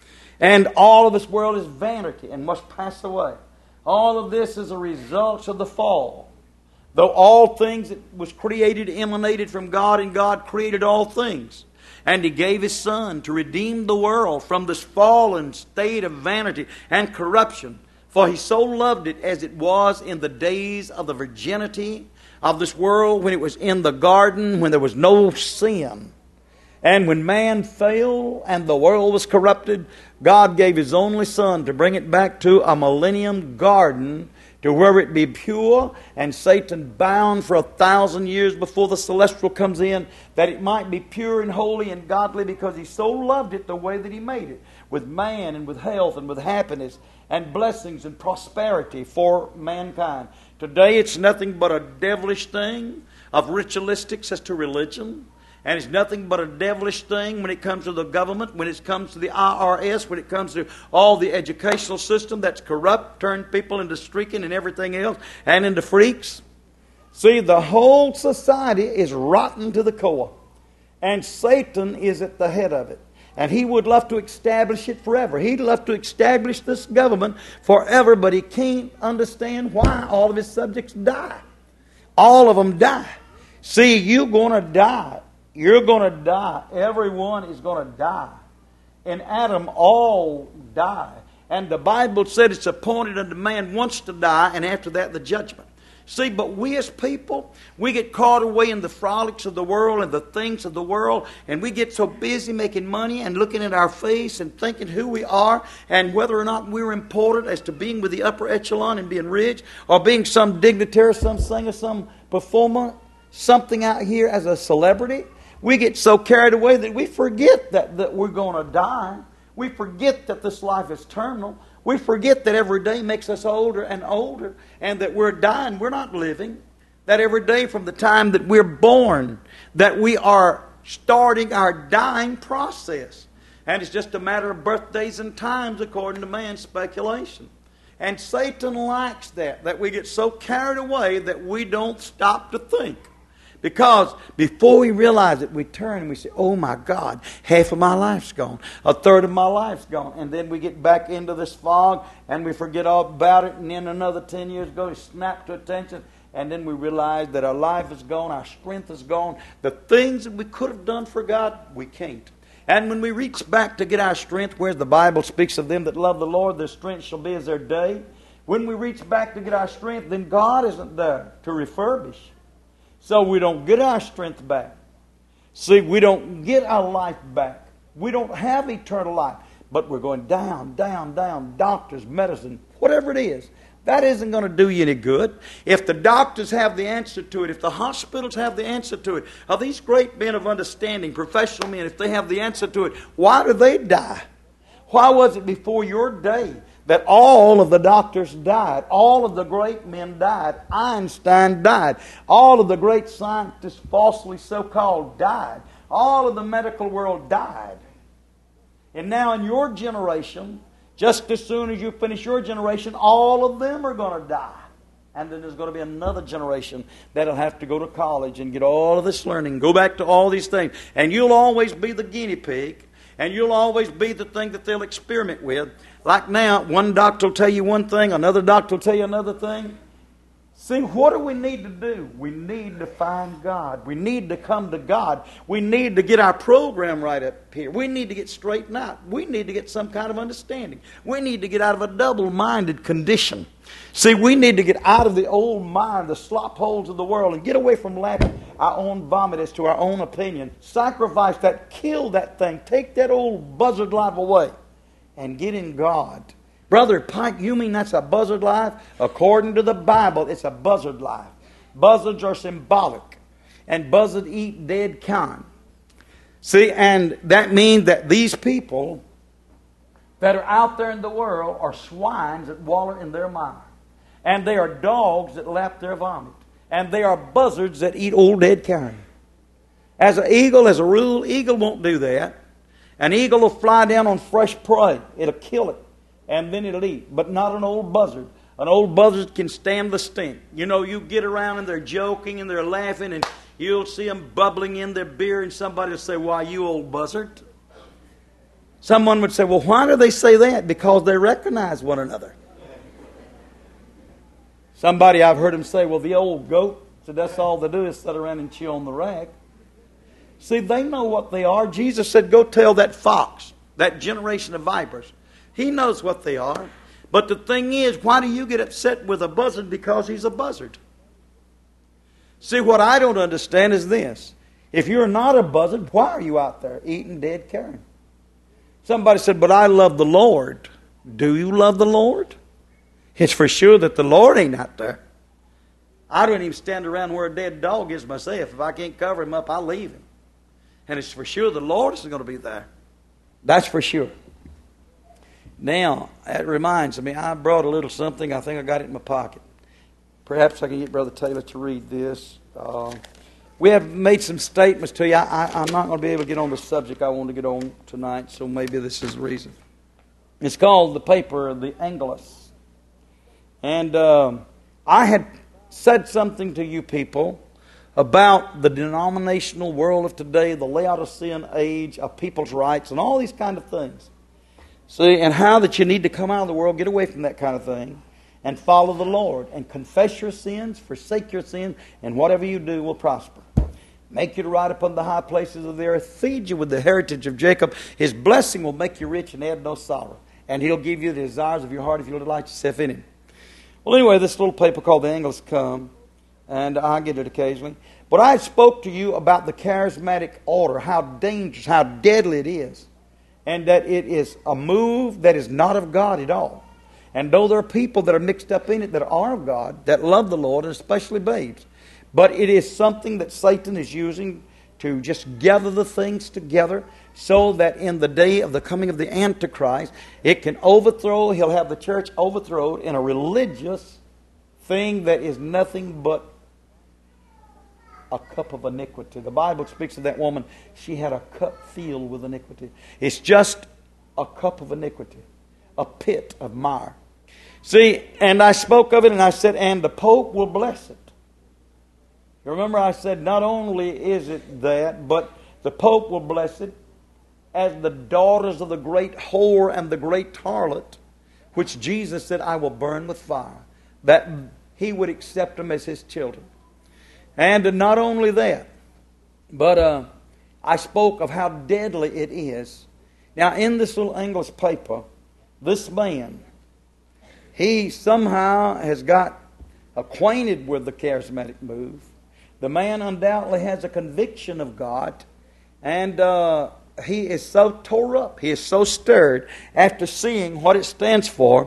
And all of this world is vanity and must pass away. All of this is a result of the fall. Though all things that was created emanated from God, and God created all things. And He gave His Son to redeem the world from this fallen state of vanity and corruption. For He so loved it as it was in the days of the virginity of this world, when it was in the garden, when there was no sin. And when man fell and the world was corrupted, God gave His only Son to bring it back to a millennium garden, to where it be pure, and Satan bound for a thousand years before the celestial comes in, that it might be pure and holy and godly, because He so loved it the way that He made it, with man and with health and with happiness and blessings and prosperity for mankind. Today it's nothing but a devilish thing of ritualistics as to religion. And it's nothing but a devilish thing when it comes to the government, when it comes to the I R S, when it comes to all the educational system that's corrupt, turned people into streaking and everything else, and into freaks. See, the whole society is rotten to the core. And Satan is at the head of it. And he would love to establish it forever. He'd love to establish this government forever, but he can't understand why all of his subjects die. All of them die. See, you're going to die. You're going to die. Everyone is going to die. In Adam, all die. And the Bible said it's appointed unto man once to die, and after that the judgment. See, but we as people, we get caught away in the frolics of the world and the things of the world, and we get so busy making money and looking at our face and thinking who we are and whether or not we're important as to being with the upper echelon and being rich, or being some dignitary, some singer, some performer, something out here as a celebrity. We get so carried away that we forget that, that we're going to die. We forget that this life is terminal. We forget that every day makes us older and older, and that we're dying. We're not living. That every day from the time that we're born, that we are starting our dying process. And it's just a matter of birthdays and times according to man's speculation. And Satan likes that, that we get so carried away that we don't stop to think. Because before we realize it, we turn and we say, oh my God, half of my life's gone. A third of my life's gone. And then we get back into this fog and we forget all about it. And then another ten years ago, we snap to attention. And then we realize that our life is gone, our strength is gone. The things that we could have done for God, we can't. And when we reach back to get our strength, where the Bible speaks of them that love the Lord, their strength shall be as their day. When we reach back to get our strength, then God isn't there to refurbish. So we don't get our strength back. See, we don't get our life back. We don't have eternal life. But we're going down, down, down. Doctors, medicine, whatever it is. That isn't going to do you any good. If the doctors have the answer to it, if the hospitals have the answer to it, are these great men of understanding, professional men, if they have the answer to it, why do they die? Why was it before your day that all of the doctors died? All of the great men died. Einstein died. All of the great scientists, falsely so-called, died. All of the medical world died. And now in your generation, just as soon as you finish your generation, all of them are going to die. And then there's going to be another generation that'll have to go to college and get all of this learning, go back to all these things. And you'll always be the guinea pig. And you'll always be the thing that they'll experiment with. Like now, one doctor will tell you one thing, another doctor will tell you another thing. See, what do we need to do? We need to find God. We need to come to God. We need to get our program right up here. We need to get straightened out. We need to get some kind of understanding. We need to get out of a double-minded condition. See, we need to get out of the old mind, the slop holes of the world, and get away from lapping our own vomit as to our own opinion. Sacrifice that, kill that thing, take that old buzzard life away, and get in God. Brother Pike, you mean that's a buzzard life? According to the Bible, it's a buzzard life. Buzzards are symbolic. And buzzards eat dead kine. See, and that means that these people that are out there in the world are swines that wallow in their mire. And they are dogs that lap their vomit. And they are buzzards that eat old dead kine. As an eagle, as a rule, eagle won't do that. An eagle will fly down on fresh prey. It'll kill it. And then it'll eat. But not an old buzzard. An old buzzard can stand the stink. You know, you get around and they're joking and they're laughing and you'll see them bubbling in their beer and somebody will say, "Why, you old buzzard." Someone would say, "Well, why do they say that?" Because they recognize one another. Somebody, I've heard him say, "Well, the old goat," so that's all they do is sit around and chew on the rag. See, they know what they are. Jesus said, "Go tell that fox, that generation of vipers." He knows what they are. But the thing is, why do you get upset with a buzzard because he's a buzzard? See, what I don't understand is this. If you're not a buzzard, why are you out there eating dead carrion? Somebody said, "But I love the Lord." Do you love the Lord? It's for sure that the Lord ain't out there. I don't even stand around where a dead dog is myself. If I can't cover him up, I'll leave him. And it's for sure the Lord isn't going to be there. That's for sure. Now, that reminds me, I brought a little something. I think I got it in my pocket. Perhaps I can get Brother Taylor to read this. Uh, we have made some statements to you. I, I, I'm not going to be able to get on the subject I want to get on tonight, so maybe this is the reason. It's called the paper, The Angelus. And um, I had said something to you people about the denominational world of today, the Laodicean age of people's rights, and all these kind of things. See, and how that you need to come out of the world, get away from that kind of thing, and follow the Lord, and confess your sins, forsake your sins, and whatever you do will prosper. Make you to ride upon the high places of the earth, feed you with the heritage of Jacob. His blessing will make you rich and add no sorrow. And He'll give you the desires of your heart if you'll delight yourself in Him. Well, anyway, this little paper called The Angelus come, and I get it occasionally. But I spoke to you about the charismatic order, how dangerous, how deadly it is. And that it is a move that is not of God at all. And though there are people that are mixed up in it that are of God, that love the Lord, and especially babes. But it is something that Satan is using to just gather the things together so that in the day of the coming of the Antichrist, it can overthrow, he'll have the church overthrown in a religious thing that is nothing but a cup of iniquity. The Bible speaks of that woman. She had a cup filled with iniquity. It's just a cup of iniquity. A pit of mire. See, and I spoke of it and I said, and the Pope will bless it. You remember I said, not only is it that, but the Pope will bless it as the daughters of the great whore and the great harlot, which Jesus said, I will burn with fire. That He would accept them as His children. And not only that, but uh, I spoke of how deadly it is. Now, in this little Angelus paper, this man, he somehow has got acquainted with the charismatic move. The man undoubtedly has a conviction of God, and uh, he is so tore up, he is so stirred after seeing what it stands for,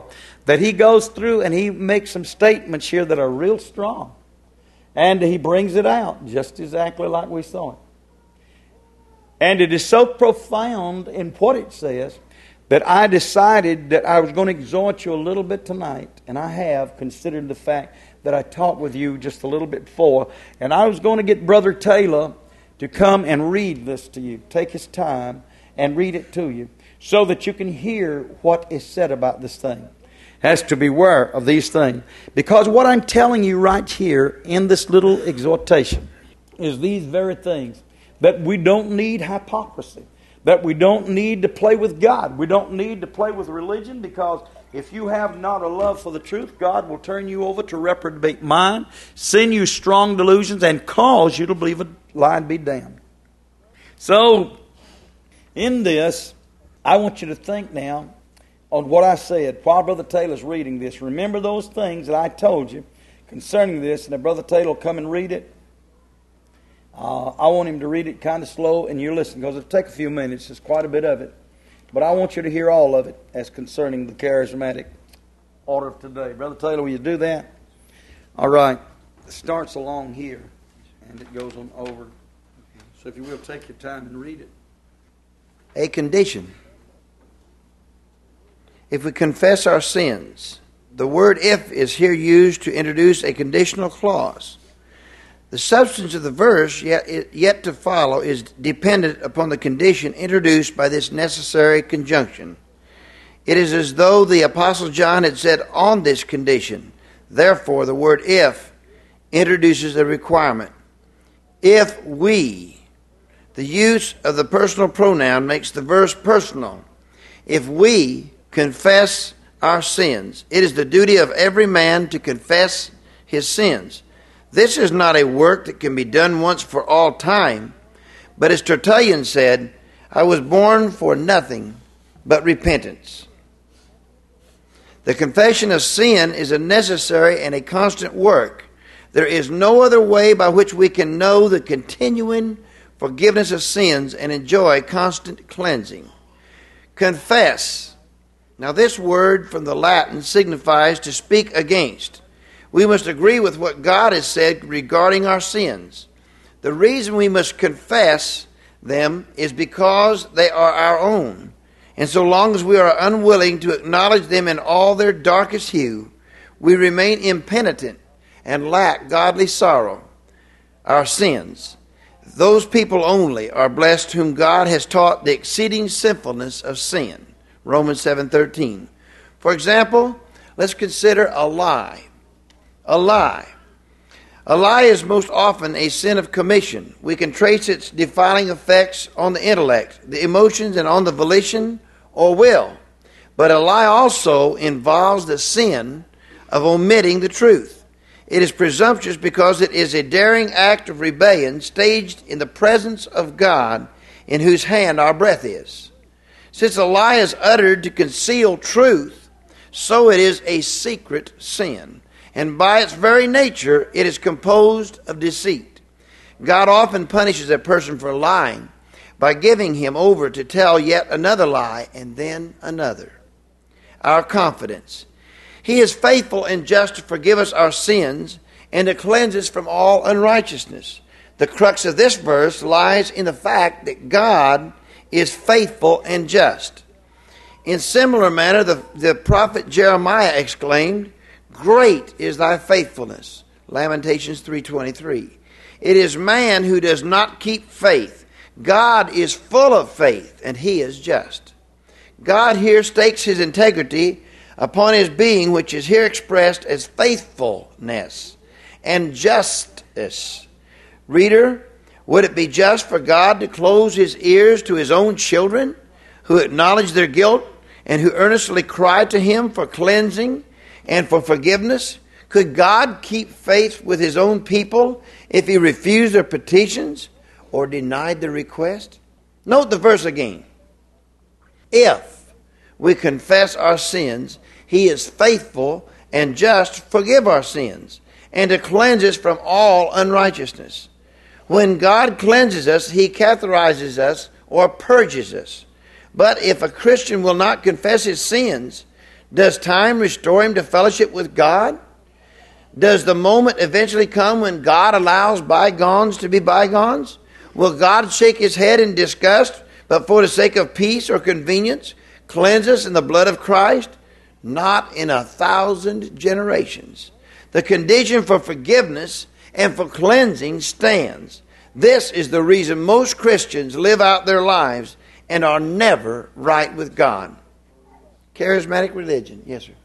that he goes through and he makes some statements here that are real strong. And he brings it out just exactly like we saw it. And it is so profound in what it says that I decided that I was going to exhort you a little bit tonight. And I have, considered the fact that I talked with you just a little bit before. And I was going to get Brother Taylor to come and read this to you. Take his time and read it to you so that you can hear what is said about this thing. Has to beware of these things. Because what I'm telling you right here in this little exhortation is these very things. That we don't need hypocrisy. That we don't need to play with God. We don't need to play with religion, because if you have not a love for the truth, God will turn you over to reprobate mind, send you strong delusions, and cause you to believe a lie and be damned. So, in this, I want you to think now on what I said while Brother Taylor's reading this. Remember those things that I told you concerning this, and if Brother Taylor will come and read it, uh, I want him to read it kind of slow, and you listen, because it'll take a few minutes. There's quite a bit of it. But I want you to hear all of it as concerning the charismatic order of today. Brother Taylor, will you do that? All right. It starts along here, and it goes on over. So if you will, take your time and read it. A condition. If we confess our sins, the word if is here used to introduce a conditional clause. The substance of the verse yet, yet to follow is dependent upon the condition introduced by this necessary conjunction. It is as though the Apostle John had said, on this condition. Therefore, the word if introduces a requirement. If we, the use of the personal pronoun makes the verse personal. If we confess our sins, it is the duty of every man to confess his sins. This is not a work that can be done once for all time, but as Tertullian said, I was born for nothing but repentance. The confession of sin is a necessary and a constant work. There is no other way by which we can know the continuing forgiveness of sins and enjoy constant cleansing. Confess. Now this word from the Latin signifies to speak against. We must agree with what God has said regarding our sins. The reason we must confess them is because they are our own. And so long as we are unwilling to acknowledge them in all their darkest hue, we remain impenitent and lack godly sorrow. Our sins. Those people only are blessed whom God has taught the exceeding sinfulness of sin. Romans seven thirteen. For example, let's consider a lie. A lie. A lie is most often a sin of commission. We can trace its defiling effects on the intellect, the emotions, and on the volition or will. But a lie also involves the sin of omitting the truth. It is presumptuous because it is a daring act of rebellion staged in the presence of God, in whose hand our breath is. Since a lie is uttered to conceal truth, so it is a secret sin. And by its very nature, it is composed of deceit. God often punishes a person for lying by giving him over to tell yet another lie and then another. Our confidence. He is faithful and just to forgive us our sins and to cleanse us from all unrighteousness. The crux of this verse lies in the fact that God is faithful and just. In similar manner, the, the prophet Jeremiah exclaimed, great is thy faithfulness. Lamentations three twenty-three. It is man who does not keep faith. God is full of faith, and he is just. God here stakes his integrity upon his being, which is here expressed as faithfulness and justice. Reader, would it be just for God to close his ears to his own children who acknowledge their guilt and who earnestly cry to him for cleansing and for forgiveness? Could God keep faith with his own people if he refused their petitions or denied their request? Note the verse again. If we confess our sins, he is faithful and just to forgive our sins and to cleanse us from all unrighteousness. When God cleanses us, he catheterizes us or purges us. But if a Christian will not confess his sins, Does time restore him to fellowship with God? Does the moment eventually come when God allows bygones to be bygones? Will God shake his head in disgust, but for the sake of peace or convenience, cleanse us in the blood of Christ? Not in a thousand generations. The condition for forgiveness and for cleansing stands. This is the reason most Christians live out their lives and are never right with God. Charismatic religion. Yes, sir.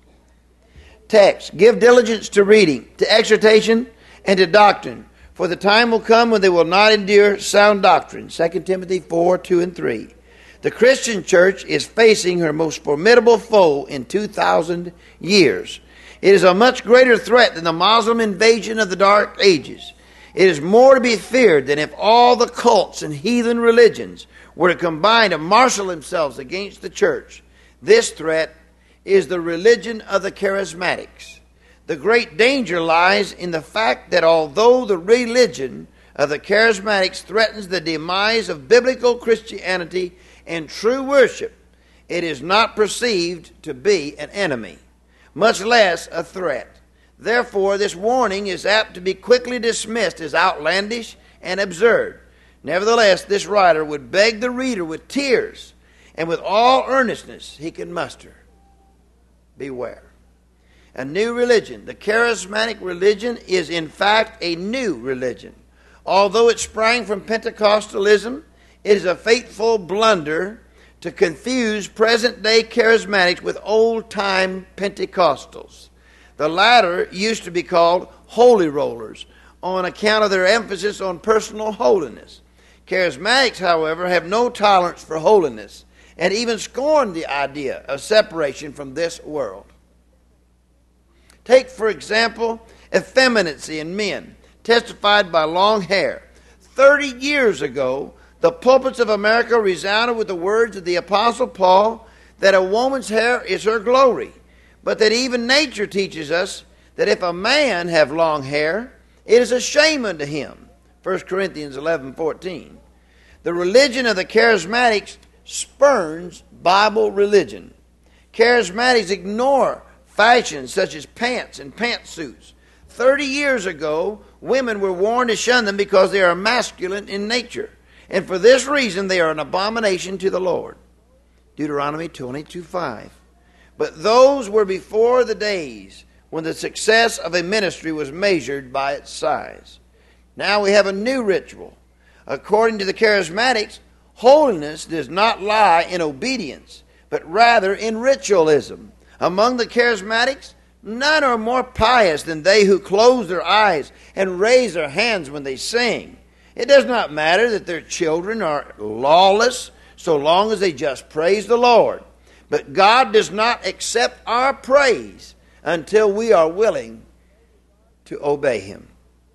Text. Give diligence to reading, to exhortation, and to doctrine. For the time will come when they will not endure sound doctrine. Second Timothy four, two and three. The Christian church is facing her most formidable foe in two thousand years. It is a much greater threat than the Muslim invasion of the Dark Ages. It is more to be feared than if all the cults and heathen religions were to combine to marshal themselves against the church. This threat is the religion of the charismatics. The great danger lies in the fact that although the religion of the charismatics threatens the demise of biblical Christianity and true worship, it is not perceived to be an enemy, much less a threat. Therefore, this warning is apt to be quickly dismissed as outlandish and absurd. Nevertheless, this writer would beg the reader with tears and with all earnestness he can muster. Beware. A new religion. The charismatic religion is in fact a new religion. Although it sprang from Pentecostalism, it is a fateful blunder to confuse present-day charismatics with old-time Pentecostals. The latter used to be called holy rollers on account of their emphasis on personal holiness. Charismatics, however, have no tolerance for holiness and even scorn the idea of separation from this world. Take, for example, effeminacy in men, testified by long hair. Thirty years ago, the pulpits of America resounded with the words of the Apostle Paul that a woman's hair is her glory, but that even nature teaches us that if a man have long hair, it is a shame unto him. First Corinthians eleven fourteen. The religion of the charismatics spurns Bible religion. Charismatics ignore fashions such as pants and pantsuits. Thirty years ago, women were warned to shun them because they are masculine in nature. And for this reason, they are an abomination to the Lord. Deuteronomy twenty-two five. But those were before the days when the success of a ministry was measured by its size. Now we have a new ritual. According to the charismatics, holiness does not lie in obedience, but rather in ritualism. Among the charismatics, none are more pious than they who close their eyes and raise their hands when they sing. It does not matter that their children are lawless so long as they just praise the Lord. But God does not accept our praise until we are willing to obey Him.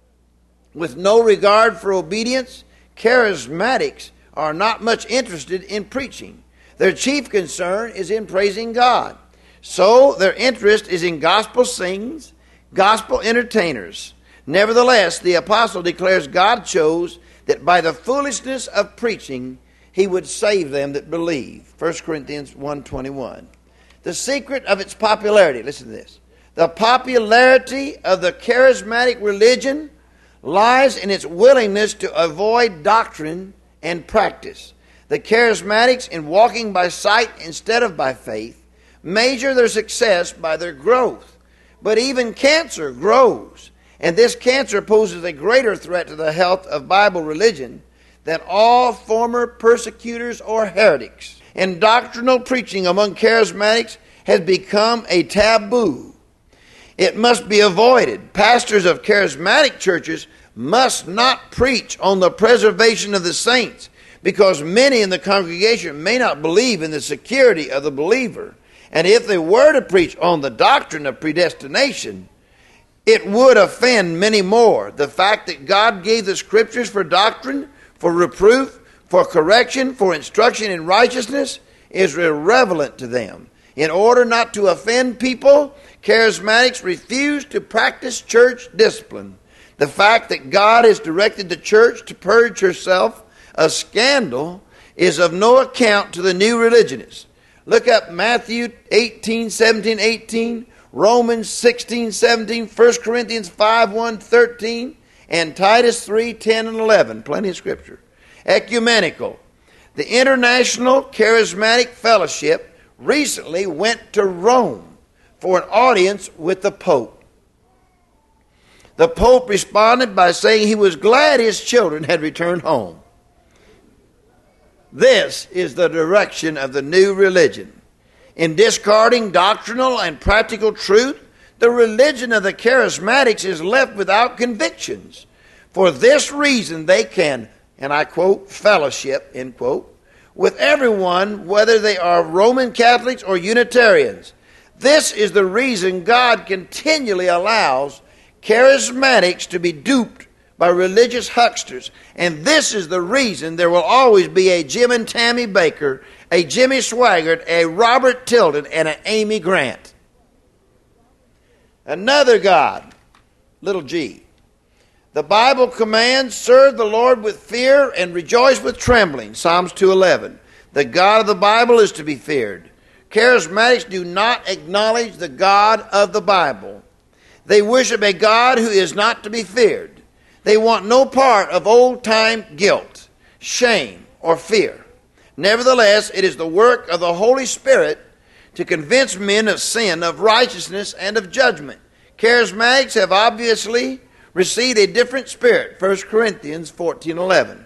With no regard for obedience, charismatics are not much interested in preaching. Their chief concern is in praising God. So their interest is in gospel sings, gospel entertainers. Nevertheless, the apostle declares God chose that by the foolishness of preaching, He would save them that believe. First Corinthians one twenty-one. The secret of its popularity, listen to this. The popularity of the charismatic religion lies in its willingness to avoid doctrine and practice. The charismatics, in walking by sight instead of by faith, measure their success by their growth. But even cancer grows, and this cancer poses a greater threat to the health of Bible religion than all former persecutors or heretics. And doctrinal preaching among charismatics has become a taboo. It must be avoided. Pastors of charismatic churches must not preach on the preservation of the saints, because many in the congregation may not believe in the security of the believer. And if they were to preach on the doctrine of predestination, it would offend many more. The fact that God gave the Scriptures for doctrine, for reproof, for correction, for instruction in righteousness is irrelevant to them. In order not to offend people, charismatics refuse to practice church discipline. The fact that God has directed the church to purge herself of scandal is of no account to the new religionists. Look up Matthew eighteen, seventeen, eighteen, Romans sixteen, seventeen, First Corinthians five, one, thirteen, and Titus three, ten, and eleven. Plenty of scripture. Ecumenical. The International Charismatic Fellowship recently went to Rome for an audience with the Pope. The Pope responded by saying he was glad his children had returned home. This is the direction of the new religion. In discarding doctrinal and practical truth, the religion of the charismatics is left without convictions. For this reason they can, and I quote, fellowship, end quote, with everyone, whether they are Roman Catholics or Unitarians. This is the reason God continually allows charismatics to be duped by religious hucksters. And this is the reason there will always be a Jim and Tammy Baker, a Jimmy Swaggart, a Robert Tilden, and an Amy Grant. Another God, little g. The Bible commands, serve the Lord with fear and rejoice with trembling, Psalms two eleven. The God of the Bible is to be feared. Charismatics do not acknowledge the God of the Bible. They worship a God who is not to be feared. They want no part of old-time guilt, shame, or fear. Nevertheless, it is the work of the Holy Spirit to convince men of sin, of righteousness, and of judgment. Charismatics have obviously received a different spirit, First Corinthians fourteen eleven.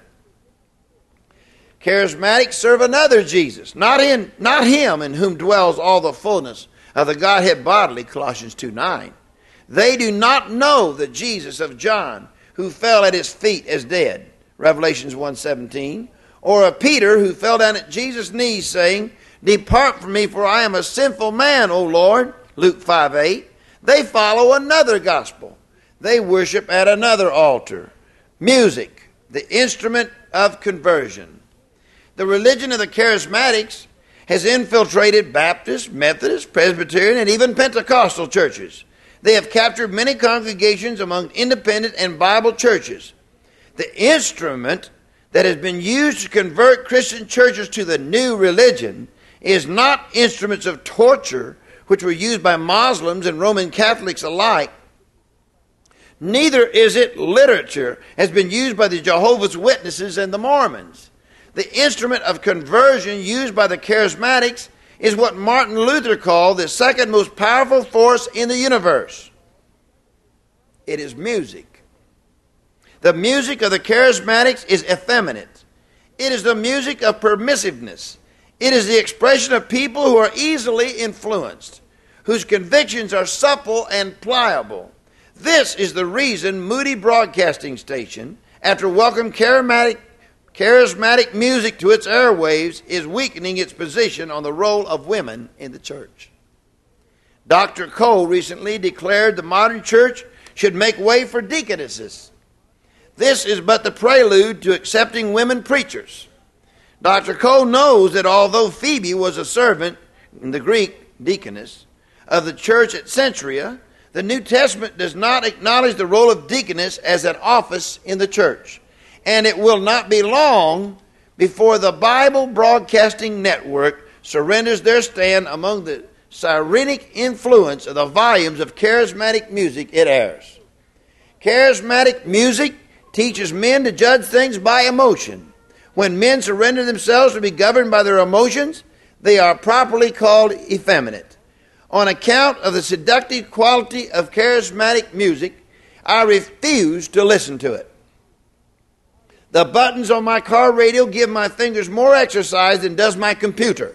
Charismatics serve another Jesus, not, in, not him in whom dwells all the fullness of the Godhead bodily, Colossians two nine. They do not know the Jesus of John, who fell at his feet as dead, Revelations one seventeen, or of Peter, who fell down at Jesus' knees, saying, depart from me, for I am a sinful man, O Lord, Luke five eight. They follow another gospel. They worship at another altar. Music, the instrument of conversion. The religion of the charismatics has infiltrated Baptist, Methodist, Presbyterian, and even Pentecostal churches. They have captured many congregations among independent and Bible churches. The instrument that has been used to convert Christian churches to the new religion is not instruments of torture, which were used by Muslims and Roman Catholics alike. Neither is it literature, has been used by the Jehovah's Witnesses and the Mormons. The instrument of conversion used by the charismatics is what Martin Luther called the second most powerful force in the universe. It is music. The music of the charismatics is effeminate. It is the music of permissiveness. It is the expression of people who are easily influenced, whose convictions are supple and pliable. This is the reason Moody Broadcasting Station, after welcoming charismatic Charismatic music to its airwaves, is weakening its position on the role of women in the church. Doctor Cole recently declared the modern church should make way for deaconesses. This is but the prelude to accepting women preachers. Doctor Cole knows that although Phoebe was a servant, in the Greek, deaconess, of the church at Cenchrea, the New Testament does not acknowledge the role of deaconess as an office in the church. And it will not be long before the Bible Broadcasting Network surrenders their stand among the Cyrenic influence of the volumes of charismatic music it airs. Charismatic music teaches men to judge things by emotion. When men surrender themselves to be governed by their emotions, they are properly called effeminate. On account of the seductive quality of charismatic music, I refuse to listen to it. The buttons on my car radio give my fingers more exercise than does my computer.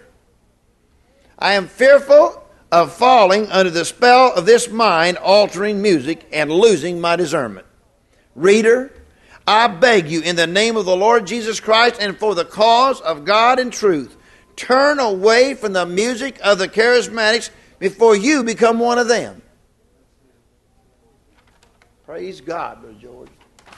I am fearful of falling under the spell of this mind-altering music and losing my discernment. Reader, I beg you in the name of the Lord Jesus Christ and for the cause of God and truth, turn away from the music of the charismatics before you become one of them. Praise God, Brother George.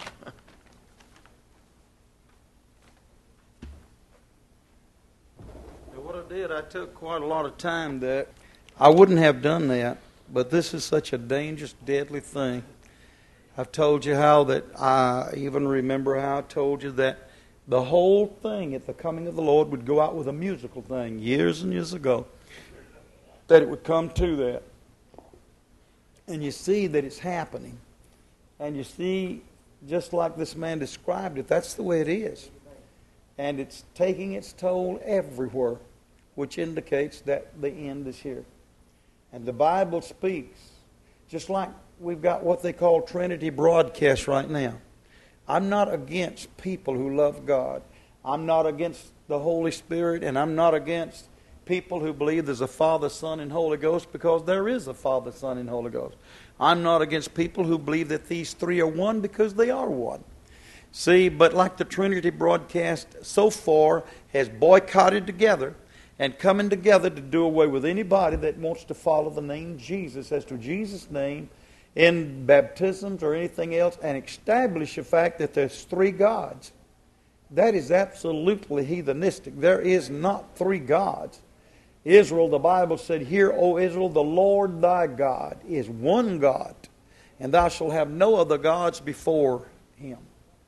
What I did, I took quite a lot of time there. I wouldn't have done that, but this is such a dangerous, deadly thing. I've told you how that I even remember how I told you that The whole thing at the coming of the Lord would go out with a musical thing years and years ago. That it would come to that. And you see that it's happening. And you see, just like this man described it, that's the way it is. And it's taking its toll everywhere, which indicates that the end is here. And the Bible speaks, just like we've got what they call Trinity broadcast right now. I'm not against people who love God. I'm not against the Holy Spirit, and I'm not against people who believe there's a Father, Son, and Holy Ghost, because there is a Father, Son, and Holy Ghost. I'm not against people who believe that these three are one, because they are one. See, but like the Trinity broadcast so far has boycotted together and coming together to do away with anybody that wants to follow the name Jesus as to Jesus' name in baptisms or anything else, and establish the fact that there's three gods. That is absolutely heathenistic. There is not three gods. Israel, the Bible said, "Hear, O Israel, the Lord thy God is one God, and thou shalt have no other gods before him.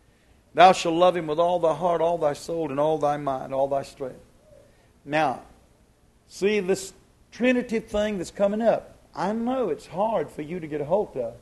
Thou shalt love him with all thy heart, all thy soul, and all thy mind, all thy strength." Now, see this Trinity thing that's coming up. I know it's hard for you to get a hold of.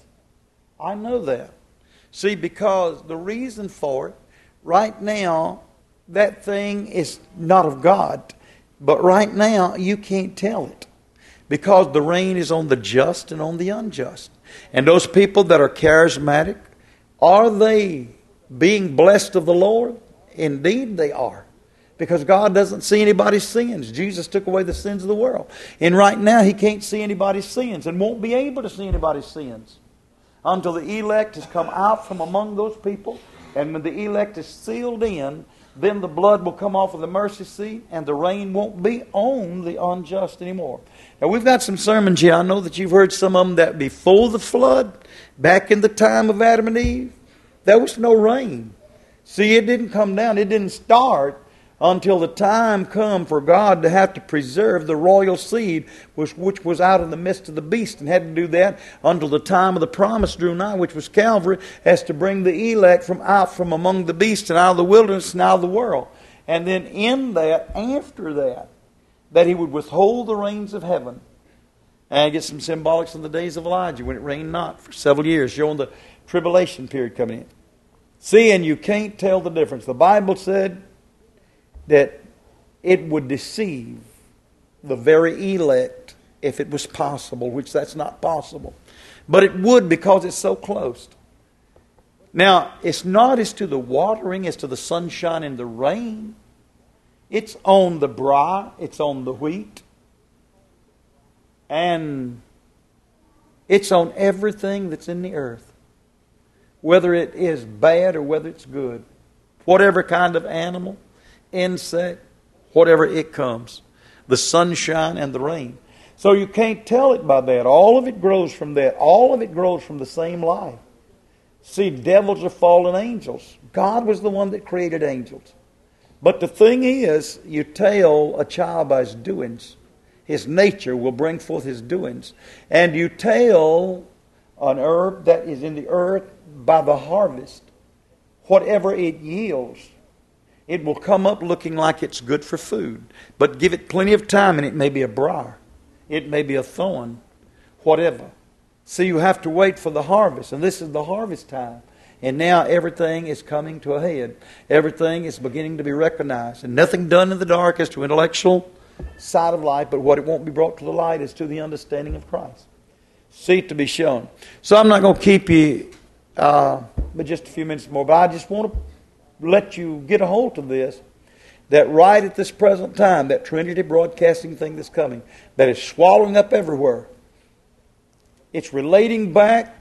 I know that. See, because the reason for it, right now, that thing is not of God. But right now, you can't tell it. Because the rain is on the just and on the unjust. And those people that are charismatic, are they being blessed of the Lord? Indeed they are. Because God doesn't see anybody's sins. Jesus took away the sins of the world. And right now He can't see anybody's sins and won't be able to see anybody's sins until the elect has come out from among those people. And when the elect is sealed in, then the blood will come off of the mercy seat and the rain won't be on the unjust anymore. Now we've got some sermons here. I know that you've heard some of them that before the flood, back in the time of Adam and Eve, there was no rain. See, it didn't come down. It didn't start until the time come for God to have to preserve the royal seed, which, which was out in the midst of the beast, and had to do that until the time of the promise drew nigh, which was Calvary, as to bring the elect from out from among the beasts and out of the wilderness and out of the world. And then in that, after that, that He would withhold the rains of heaven. And I get some symbolics in the days of Elijah when it rained not for several years, showing the tribulation period coming in. See, and you can't tell the difference. The Bible said that it would deceive the very elect if it was possible, which that's not possible. But it would, because it's so close. Now, it's not as to the watering, as to the sunshine and the rain. It's on the briar, it's on the wheat, and it's on everything that's in the earth. Whether it is bad or whether it's good. Whatever kind of animal, insect, whatever it comes. The sunshine and the rain. So you can't tell it by that. All of it grows from that. All of it grows from the same life. See, devils are fallen angels. God was the one that created angels. But the thing is, you tell a child by his doings. His nature will bring forth his doings. And you tell an herb that is in the earth by the harvest. Whatever it yields, it will come up looking like it's good for food. But give it plenty of time and it may be a briar. It may be a thorn. Whatever. See, you have to wait for the harvest. And this is the harvest time. And now everything is coming to a head. Everything is beginning to be recognized. And nothing done in the dark as to intellectual side of life. But what it won't be brought to the light is to the understanding of Christ. See it to be shown. So I'm not going to keep you uh, but just a few minutes more. But I just want to let you get a hold of this, that right at this present time, that Trinity broadcasting thing that's coming, that is swallowing up everywhere, it's relating back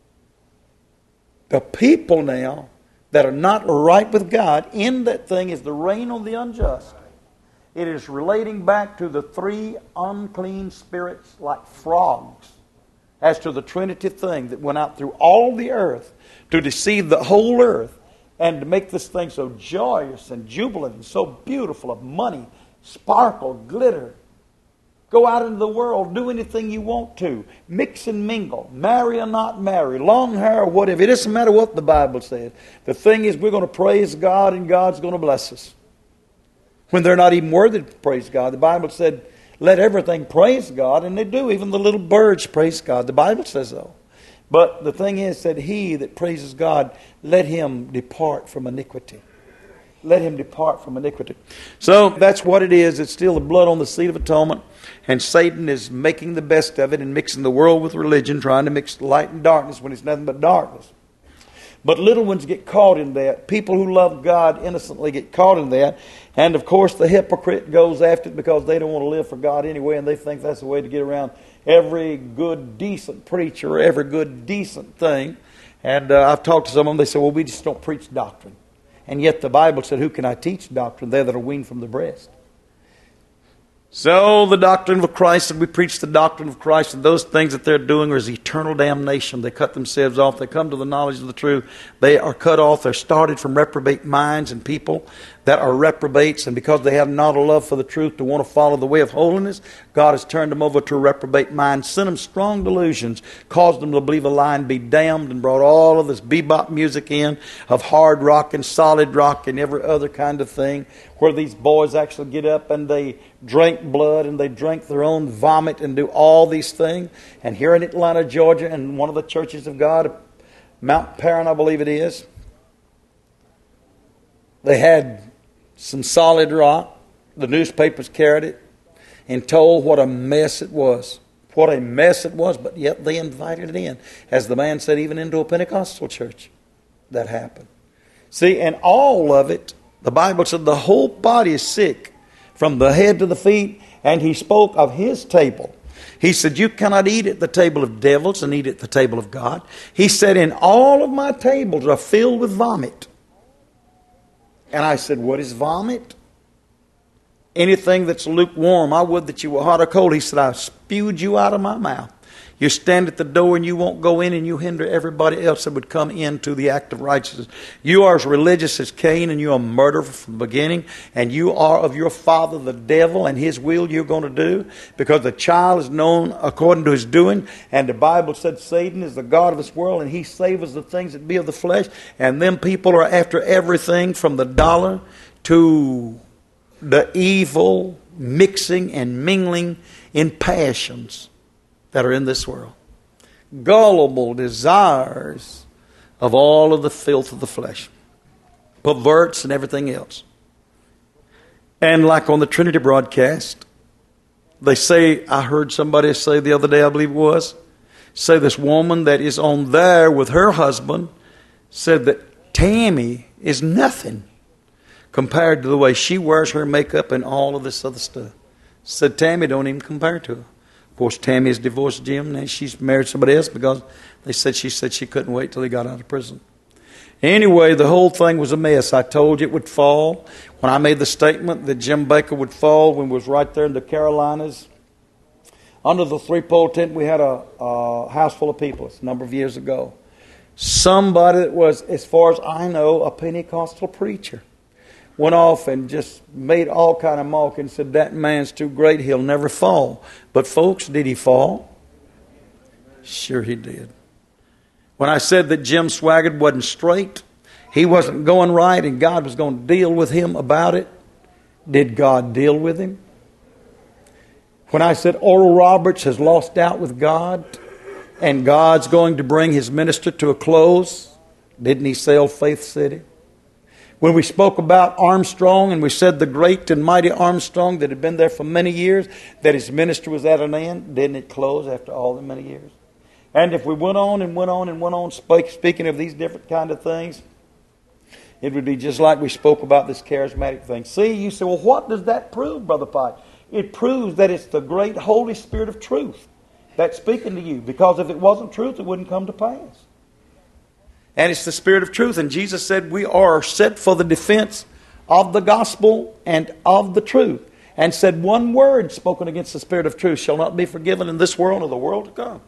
the people now that are not right with God. In that thing is the rain on the unjust. It is relating back to the three unclean spirits like frogs, as to the Trinity thing that went out through all the earth to deceive the whole earth. And to make this thing so joyous and jubilant and so beautiful of money, sparkle, glitter. Go out into the world, do anything you want to. Mix and mingle. Marry or not marry. Long hair or whatever. It doesn't matter what the Bible says. The thing is, we're going to praise God and God's going to bless us. When they're not even worthy to praise God. The Bible said, let everything praise God, and they do. Even the little birds praise God. The Bible says so. But the thing is that he that praises God, let him depart from iniquity. Let him depart from iniquity. So that's what it is. It's still the blood on the seat of atonement. And Satan is making the best of it and mixing the world with religion, trying to mix light and darkness when it's nothing but darkness. But little ones get caught in that. People who love God innocently get caught in that. And of course the hypocrite goes after it because they don't want to live for God anyway, and they think that's the way to get around every good, decent preacher or every good, decent thing. And uh, I've talked to some of them. They say, well, we just don't preach doctrine. And yet the Bible said, who can I teach doctrine? They that are weaned from the breast. So the doctrine of Christ, and we preach the doctrine of Christ, and those things that they're doing is eternal damnation. They cut themselves off. They come to the knowledge of the truth. They are cut off. They're started from reprobate minds and people that are reprobates. And because they have not a love for the truth to want to follow the way of holiness, God has turned them over to a reprobate mind, sent them strong delusions, caused them to believe a lie and be damned, and brought all of this bebop music in of hard rock and solid rock and every other kind of thing, where these boys actually get up and they drink blood and they drink their own vomit and do all these things. And here in Atlanta, Georgia, in one of the churches of God, Mount Paran, I believe it is, they had some solid rock. The newspapers carried it and told what a mess it was. What a mess it was, but yet they invited it in. As the man said, even into a Pentecostal church, that happened. See, and all of it, the Bible said the whole body is sick from the head to the feet, and he spoke of his table. He said, you cannot eat at the table of devils and eat at the table of God. He said, and all of my tables are filled with vomit. And I said, what is vomit? Anything that's lukewarm. I would that you were hot or cold. He said, I spewed you out of my mouth. You stand at the door and you won't go in, and you hinder everybody else that would come into the act of righteousness. You are as religious as Cain, and you are a murderer from the beginning, and you are of your father the devil, and his will you're going to do, because the child is known according to his doing. And the Bible said Satan is the god of this world, and he savors the things that be of the flesh. And them people are after everything from the dollar to the evil mixing and mingling in passions that are in this world. Gullible desires of all of the filth of the flesh. Perverts and everything else. And like on the Trinity broadcast, they say, I heard somebody say the other day, I believe it was, say this woman that is on there with her husband said that Tammy is nothing compared to the way she wears her makeup and all of this other stuff. Said Tammy don't even compare to her. Of course, Tammy has divorced Jim, and she's married somebody else because they said she said she couldn't wait till he got out of prison. Anyway, the whole thing was a mess. I told you it would fall. When I made the statement that Jim Baker would fall when we was right there in the Carolinas, under the three-pole tent, we had a, a house full of people. It's a number of years ago. Somebody that was, as far as I know, a Pentecostal preacher went off and just made all kind of mock and said, that man's too great, he'll never fall. But folks, did he fall? Sure he did. When I said that Jim Swaggart wasn't straight, he wasn't going right, and God was going to deal with him about it, did God deal with him? When I said Oral Roberts has lost out with God, and God's going to bring his ministry to a close, didn't he sell Faith City? When we spoke about Armstrong and we said the great and mighty Armstrong that had been there for many years, that his ministry was at an end, didn't it close after all the many years? And if we went on and went on and went on speak, speaking of these different kind of things, it would be just like we spoke about this charismatic thing. See, you say, well, what does that prove, Brother Pike? It proves that it's the great Holy Spirit of truth that's speaking to you. Because if it wasn't truth, it wouldn't come to pass. And it's the Spirit of truth. And Jesus said we are set for the defense of the gospel and of the truth. And said one word spoken against the Spirit of truth shall not be forgiven in this world or the world to come.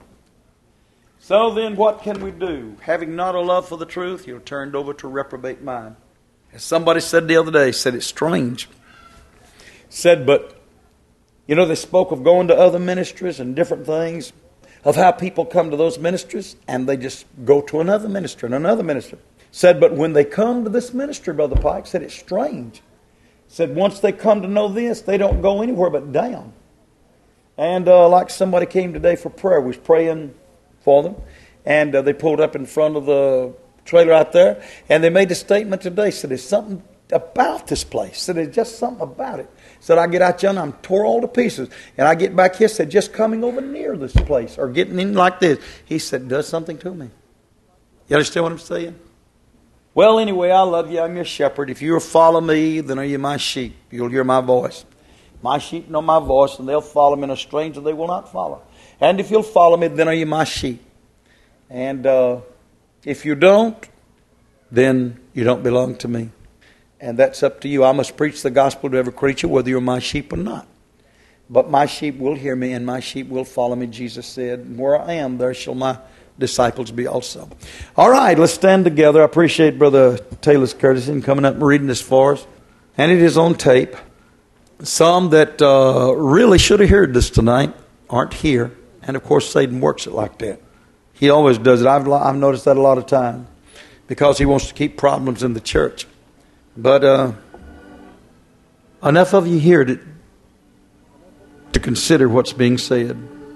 So then what can we do? Having not a love for the truth, you're turned over to a reprobate mind. As somebody said the other day, said it's strange. Said, but You know, they spoke of going to other ministries and different things, of how people come to those ministries and they just go to another ministry and another ministry. Said, but when they come to this ministry, Brother Pike, said it's strange. Said once they come to know this, they don't go anywhere but down. And uh, like somebody came today for prayer, we was praying for them, and uh, they pulled up in front of the trailer out there, and they made a statement today. Said there's something about this place. Said there's just something about it. Said I get out there and I'm tore all to pieces, and I get back here. Said just coming over near this place or getting in like this, he said does something to me. You understand what I'm saying? Well, anyway, I love you. I'm your shepherd. If you'll follow me, then are you my sheep. You'll hear my voice. My sheep know my voice, and they'll follow me, and a stranger they will not follow. And if you'll follow me, then are you my sheep. And uh, if you don't, then you don't belong to me. And that's up to you. I must preach the gospel to every creature, whether you're my sheep or not. But my sheep will hear me, and my sheep will follow me, Jesus said. And where I am, there shall my disciples be also. All right, let's stand together. I appreciate Brother Taylor's courtesy in coming up and reading this for us. And it is on tape. Some that uh, really should have heard this tonight aren't here. And of course, Satan works it like that. He always does it. I've, I've noticed that a lot of time. Because he wants to keep problems in the church. But uh, enough of you here to, to consider what's being said.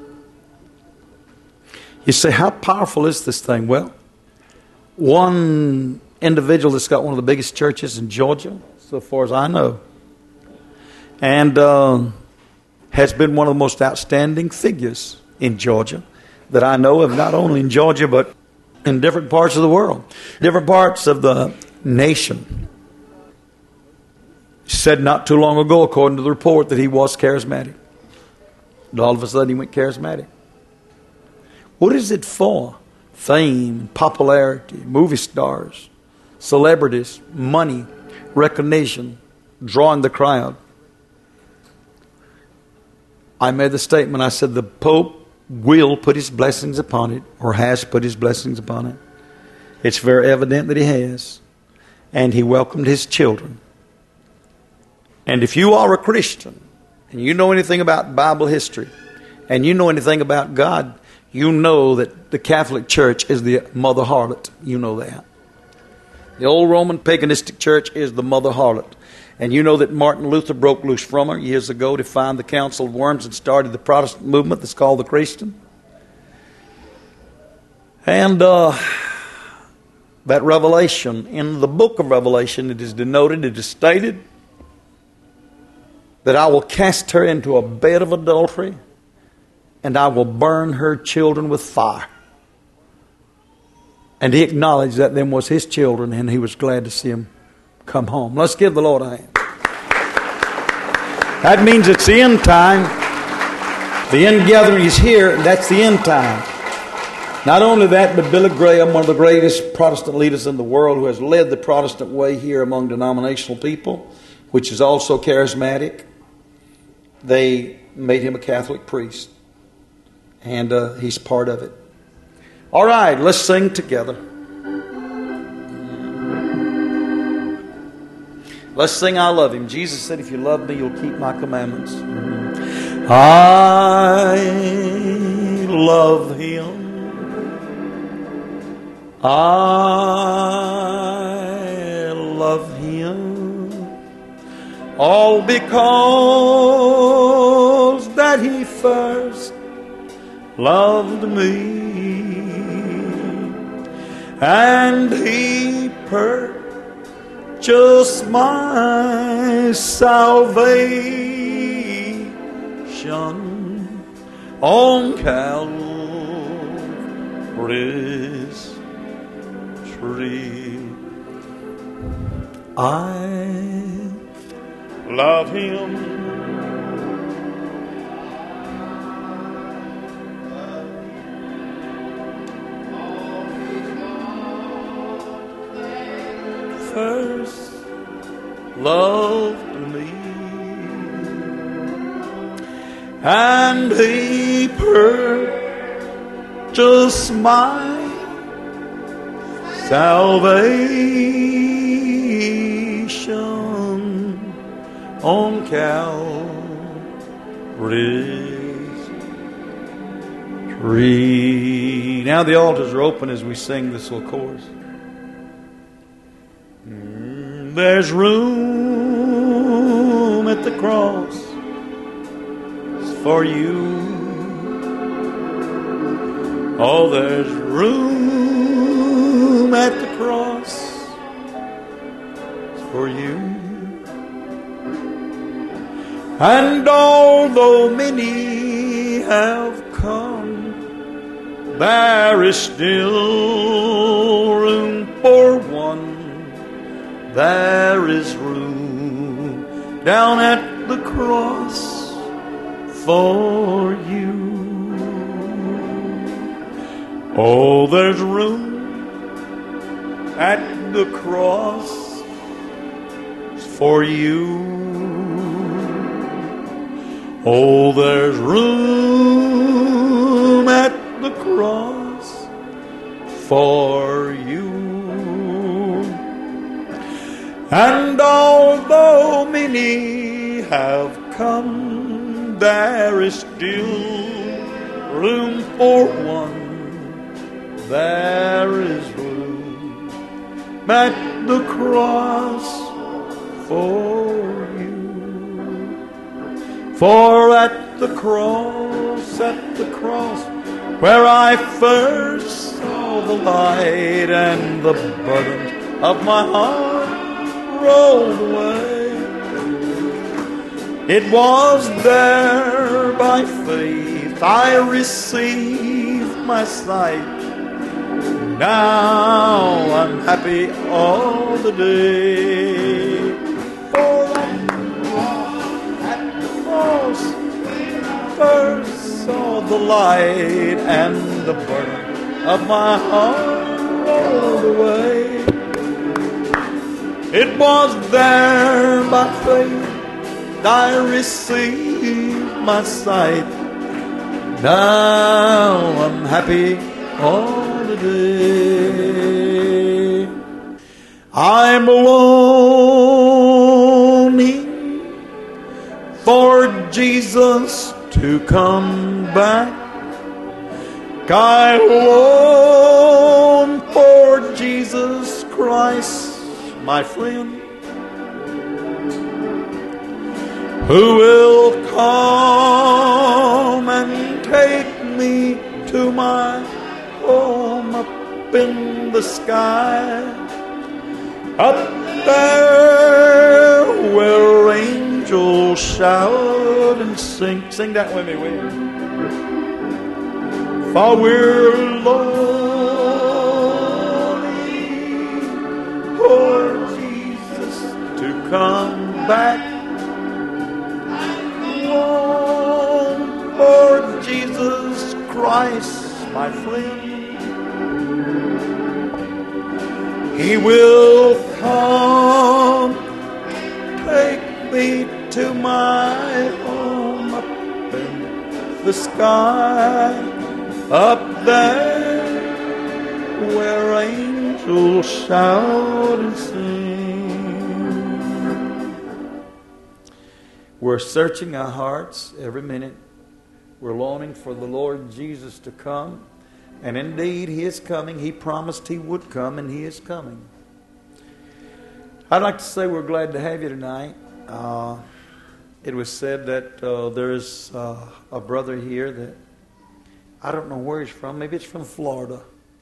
You say, how powerful is this thing? Well, one individual that's got one of the biggest churches in Georgia, so far as I know, and uh, has been one of the most outstanding figures in Georgia that I know of, not only in Georgia, but in different parts of the world, different parts of the nation. He said not too long ago, according to the report, that he was charismatic. And all of a sudden he went charismatic. What is it for? Fame, popularity, movie stars, celebrities, money, recognition, drawing the crowd. I made the statement, I said the Pope will put his blessings upon it, or has put his blessings upon it. It's very evident that he has. And he welcomed his children. And if you are a Christian, and you know anything about Bible history, and you know anything about God, you know that the Catholic Church is the mother harlot. You know that. The old Roman paganistic church is the mother harlot. And you know that Martin Luther broke loose from her years ago to find the Council of Worms and started the Protestant movement that's called the Christian. And uh, that revelation, in the book of Revelation, it is denoted, it is stated, that I will cast her into a bed of adultery, and I will burn her children with fire. And he acknowledged that them was his children, and he was glad to see them come home. Let's give the Lord a hand. That means it's the end time. The end gathering is here, and that's the end time. Not only that, but Billy Graham, one of the greatest Protestant leaders in the world, who has led the Protestant way here among denominational people, which is also charismatic, they made him a Catholic priest. And uh, he's part of it. All right, let's sing together. Let's sing I Love Him. Jesus said, if you love me, you'll keep my commandments. I love Him. I love Him. All because that He first loved me. And He purchased my salvation on Calvary's tree. I love Him. First loved me, and He purchased my salvation on Calvary's Christmas tree. Now the altars are open as we sing this little chorus. There's room at the cross for you. Oh, there's room at the cross for you. And although many have come, there is still room for one. There is room down at the cross for you. Oh, there's room at the cross for you. Oh, there's room at the cross for you. And although many have come, there is still room for one. There is room at the cross for you. For at the cross, at the cross, where I first saw the light and the burden of my heart rolled away, it was there by faith I received my sight. Now I'm happy all the day. For at the cross first saw the light and the burden of my heart rolled away. It was there by faith I received my sight. Now I'm happy all the day. I'm longing for Jesus to come back. I long for Jesus Christ, my friend, who will come and take me to my home up in the sky, up there where angels shout and sing. Sing that with me, will you? For we're longing for Jesus to come back. Long for Jesus Christ, my friend. He will come, take me to my home up in the sky, up there where angels shout and sing. We're searching our hearts every minute. We're longing for the Lord Jesus to come. And indeed, He is coming. He promised He would come, and He is coming. I'd like to say we're glad to have you tonight. Uh, it was said that uh, there's uh, a brother here that, I don't know where he's from. Maybe it's from Florida.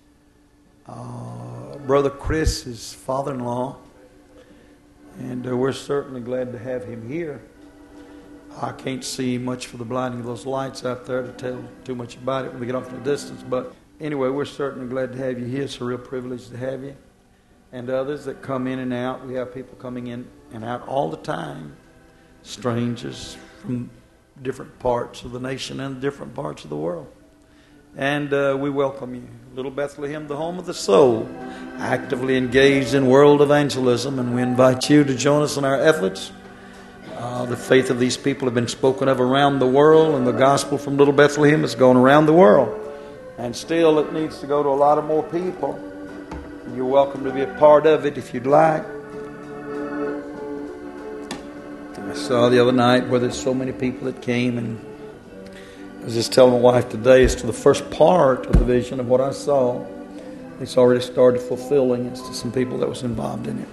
Uh, Brother Chris, his father-in-law. And uh, we're certainly glad to have him here. I can't see much for the blinding of those lights out there to tell too much about it when we get off in the distance. But anyway, we're certainly glad to have you here. It's a real privilege to have you. And others that come in and out. We have people coming in and out all the time. Strangers from different parts of the nation and different parts of the world. And uh, we welcome you. Little Bethlehem, the home of the soul, actively engaged in world evangelism. And we invite you to join us in our efforts. Uh, the faith of these people have been spoken of around the world, and the gospel from Little Bethlehem has gone around the world. And still it needs to go to a lot of more people. You're welcome to be a part of it if you'd like. I saw the other night where there's so many people that came, and I was just telling my wife today, as to the first part of the vision of what I saw, it's already started fulfilling. It's to some people that was involved in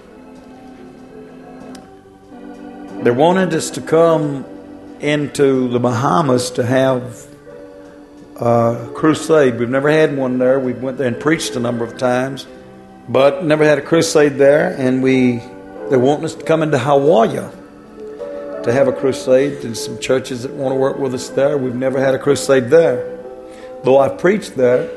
it. They wanted us to come into the Bahamas to have a crusade. We've never had one there. We went there and preached a number of times, but never had a crusade there. And we they want us to come into Hawaii to have a crusade. And some churches that want to work with us there. We've never had a crusade there, though I've preached there.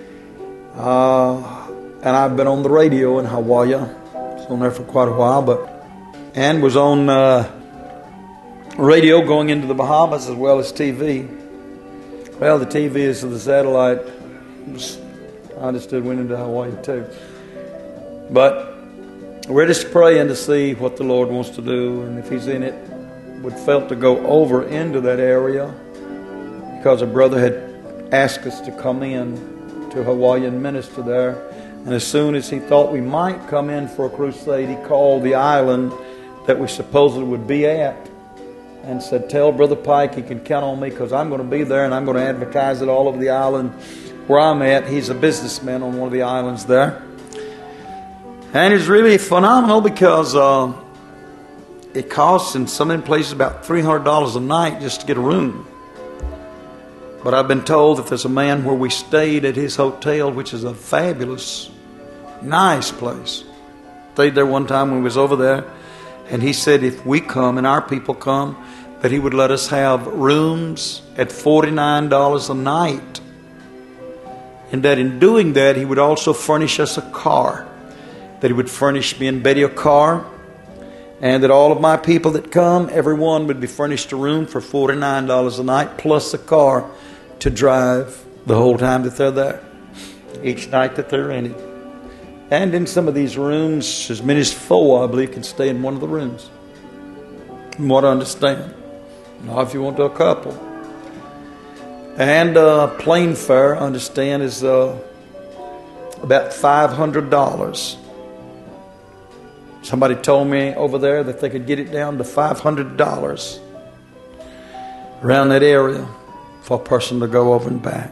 Uh, and I've been on the radio in Hawaii. I was on there for quite a while, but and was on uh, radio going into the Bahamas as well as T V. Well, the T V is the satellite. I understood went into Hawaii too. But we're just praying to see what the Lord wants to do, and if He's in it, would felt to go over into that area because a brother had asked us to come in to Hawaii and minister there. And as soon as he thought we might come in for a crusade, he called the island that we supposedly would be at and said, tell Brother Pike he can count on me because I'm going to be there and I'm going to advertise it all over the island where I'm at. He's a businessman on one of the islands there. And it's really phenomenal because uh, it costs in some of the places about three hundred dollars a night just to get a room. But I've been told that there's a man where we stayed at his hotel, which is a fabulous, nice place. Stayed there one time when we was over there. And he said if we come and our people come, that he would let us have rooms at forty-nine dollars a night. And that in doing that, he would also furnish us a car. That he would furnish me and Betty a car. And that all of my people that come, everyone would be furnished a room for forty-nine dollars a night, plus a car to drive the whole time that they're there, each night that they're in it. And in some of these rooms, as many as four, I believe, can stay in one of the rooms. From what I understand. Now, if you want to a couple. And uh, plane fare, I understand, is uh, about five hundred dollars. Somebody told me over there that they could get it down to five hundred dollars around that area for a person to go over and back.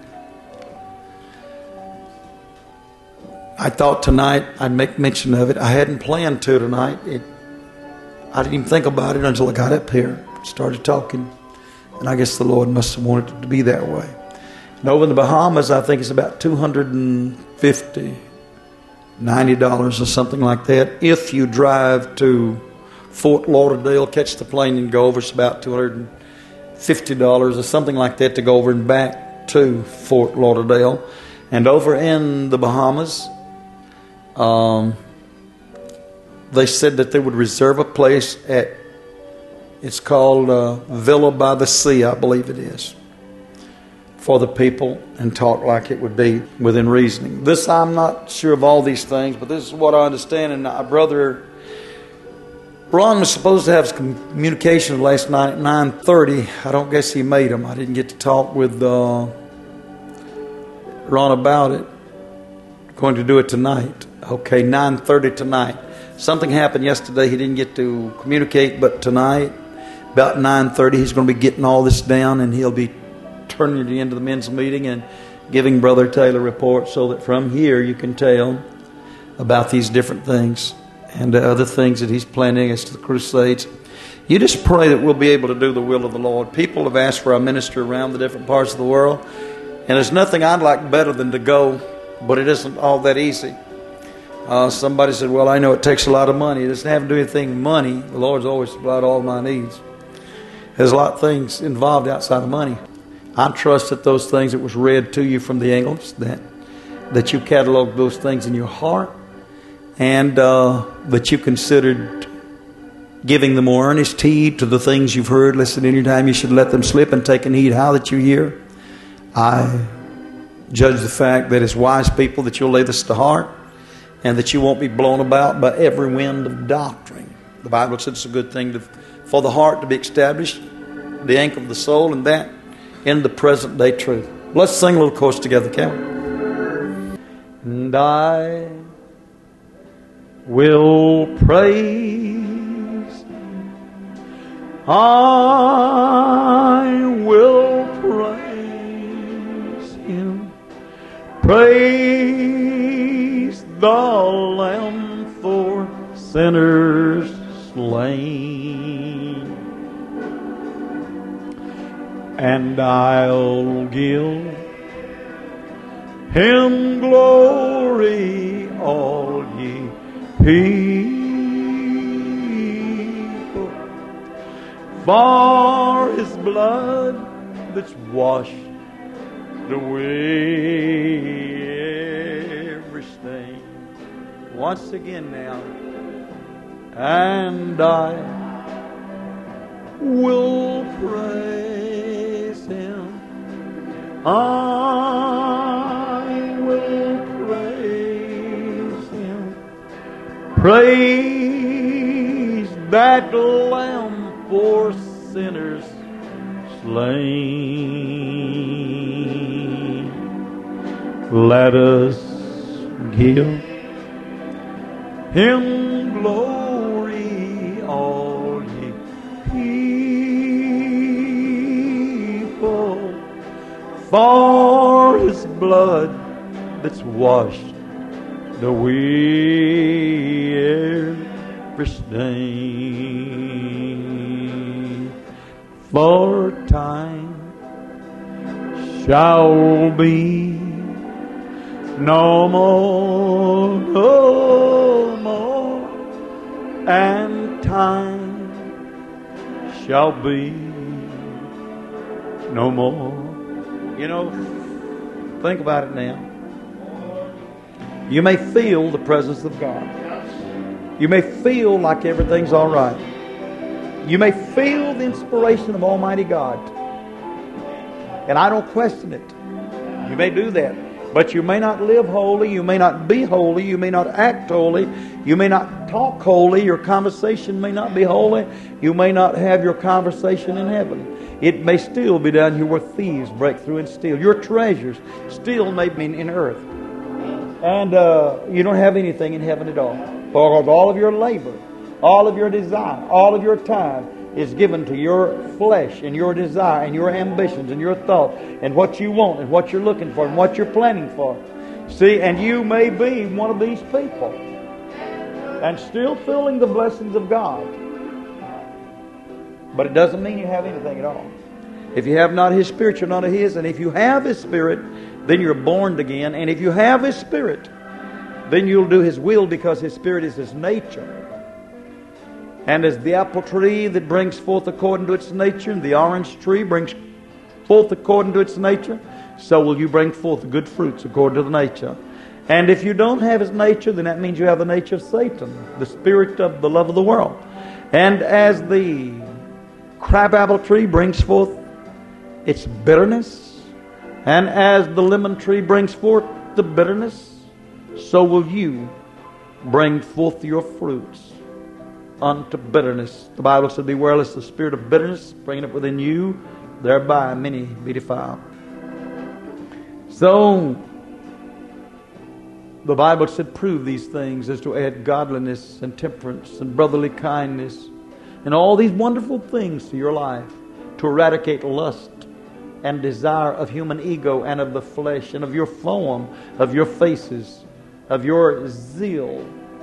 I thought tonight I'd make mention of it. I hadn't planned to tonight. It, I didn't even think about it until I got up here, started talking. And I guess the Lord must have wanted it to be that way. And over in the Bahamas, I think it's about two hundred fifty dollars, ninety dollars or something like that. If you drive to Fort Lauderdale, catch the plane and go over, it's about two hundred fifty dollars or something like that to go over and back to Fort Lauderdale. And over in the Bahamas, um, they said that they would reserve a place at, it's called uh, Villa by the Sea, I believe it is, for the people, and talk like it would be within reasoning. This, I'm not sure of all these things, but this is what I understand. And my brother Ron was supposed to have some communication last night at nine thirty. I don't guess he made them. I didn't get to talk with uh, Ron about it. Going to do it tonight. Okay, nine thirty tonight. Something happened yesterday. He didn't get to communicate, but tonight, about nine thirty, he's going to be getting all this down, and he'll be turning it into the men's meeting and giving Brother Taylor a report so that from here you can tell about these different things and the other things that he's planning as to the crusades. You just pray that we'll be able to do the will of the Lord. People have asked for a minister around the different parts of the world, and there's nothing I'd like better than to go, but it isn't all that easy. Uh, somebody said, well, I know it takes a lot of money. It doesn't have to do anything with money. The Lord's always supplied all my needs. There's a lot of things involved outside of money. I trust that those things that was read to you from the English, that that you cataloged those things in your heart, and uh, that you considered giving the more earnest heed to the things you've heard. Listen, anytime you should let them slip and taking heed how that you hear. I judge the fact that as wise people that you'll lay this to heart, and that you won't be blown about by every wind of doctrine. The Bible says it's a good thing to, for the heart to be established, the anchor of the soul, and that in the present day truth. Let's sing a little chorus together, can we? And I will praise I will praise Him. Praise the Lamb for sinners slain. And I'll give Him glory, all ye people, for His blood that's washed away every stain. Once again now. And I will praise Him. I will praise Him. Praise that Lamb for sinners slain. Let us give Him glory, all ye people, for His blood that's washed away every stain. For time shall be no more, no more, and time shall be no more. You know, think about it now. You may feel the presence of God. You may feel like everything's all right. You may feel the inspiration of Almighty God. And I don't question it. You may do that. But you may not live holy, you may not be holy, you may not act holy, you may not talk holy, your conversation may not be holy, you may not have your conversation in heaven. It may still be down here where thieves break through and steal. Your treasures still may be in earth. And uh, you don't have anything in heaven at all. Because all of your labor, all of your desire, all of your time is given to your flesh and your desire and your ambitions and your thought and what you want and what you're looking for and what you're planning for. See, and you may be one of these people and still feeling the blessings of God. But it doesn't mean you have anything at all. If you have not His Spirit, you're not of His. And if you have His Spirit, then you're born again. And if you have His Spirit, then you'll do His will, because His Spirit is His nature. And as the apple tree that brings forth according to its nature, and the orange tree brings forth according to its nature, so will you bring forth good fruits according to the nature. And if you don't have His nature, then that means you have the nature of Satan, the spirit of the love of the world. And as the crabapple tree brings forth its bitterness, and as the lemon tree brings forth the bitterness, so will you bring forth your fruits unto bitterness. The Bible said, beware lest the spirit of bitterness spring up within you, thereby many be defiled. So the Bible said, prove these things, as to add godliness and temperance and brotherly kindness and all these wonderful things to your life, to eradicate lust and desire of human ego and of the flesh and of your form, of your faces, of your zeal.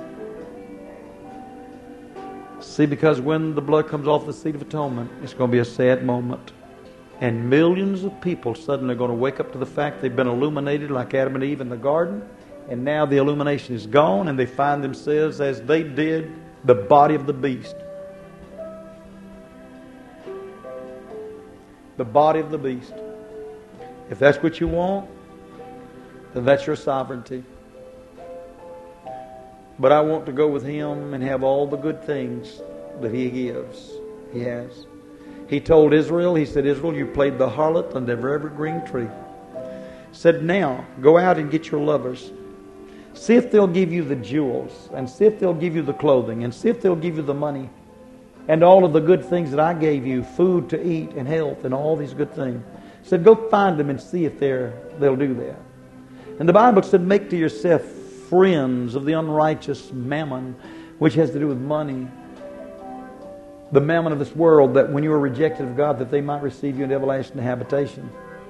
See, because when the blood comes off the seat of atonement, it's going to be a sad moment. And millions of people suddenly are going to wake up to the fact they've been illuminated like Adam and Eve in the garden, and now the illumination is gone, and they find themselves, as they did, the body of the beast. The body of the beast. If that's what you want, then that's your sovereignty. But I want to go with Him and have all the good things that He gives. He has. He told Israel, He said, Israel, you played the harlot under every green tree. Said, now, go out and get your lovers. See if they'll give you the jewels, and see if they'll give you the clothing, and see if they'll give you the money, and all of the good things that I gave you, food to eat and health and all these good things. Said, go find them and see if they're, they'll do that. And the Bible said, make to yourself friends of the unrighteous mammon, which has to do with money. the mammon of this world, that when you are rejected of God, that they might receive you in everlasting habitation.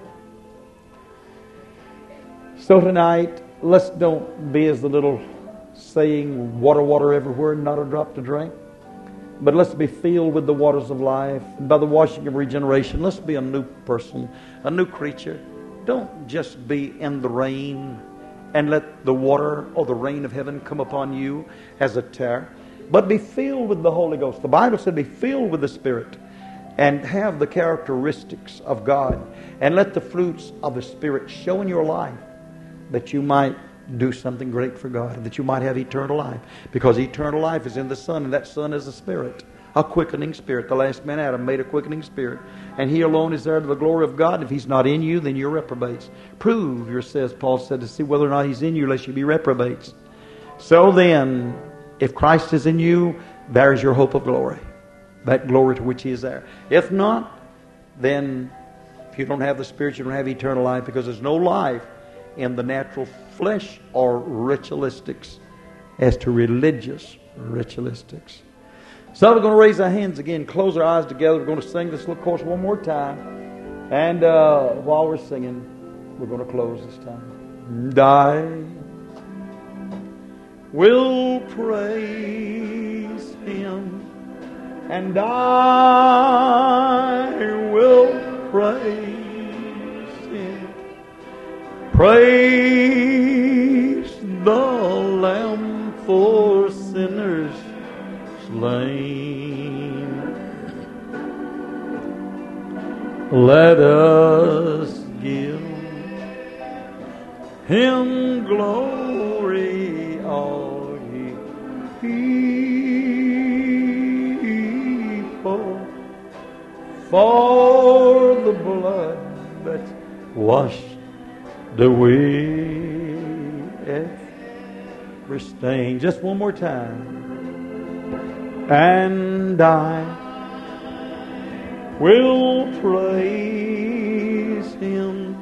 So tonight, let's don't be as the little saying, water, water everywhere, not a drop to drink. But let's be filled with the waters of life. And by the washing of regeneration, let's be a new person, a new creature. Don't just be in the rain and let the water or the rain of heaven come upon you as a tear. But be filled with the Holy Ghost. The Bible said be filled with the Spirit and have the characteristics of God. And let the fruits of the Spirit show in your life that you might do something great for God, that you might have eternal life. Because eternal life is in the Son, and that Son is the Spirit. A quickening Spirit. The last man Adam made a quickening Spirit. And He alone is there to the glory of God. If He's not in you, then you're reprobates. Prove yourselves, Paul said, to see whether or not He's in you, lest you be reprobates. So then, if Christ is in you, there's your hope of glory. That glory to which He is there. If not, then if you don't have the Spirit, you don't have eternal life, because there's no life in the natural flesh or ritualistics as to religious ritualistics. So we're going to raise our hands again, close our eyes together. We're going to sing this little chorus one more time. And uh, while we're singing, we're going to close this time. And I will praise Him, and I will praise Him. Praise the Lamb for sinners slain. Let us give Him glory, all ye people, for the blood that washed away every stain. Just one more time. And I will praise Him.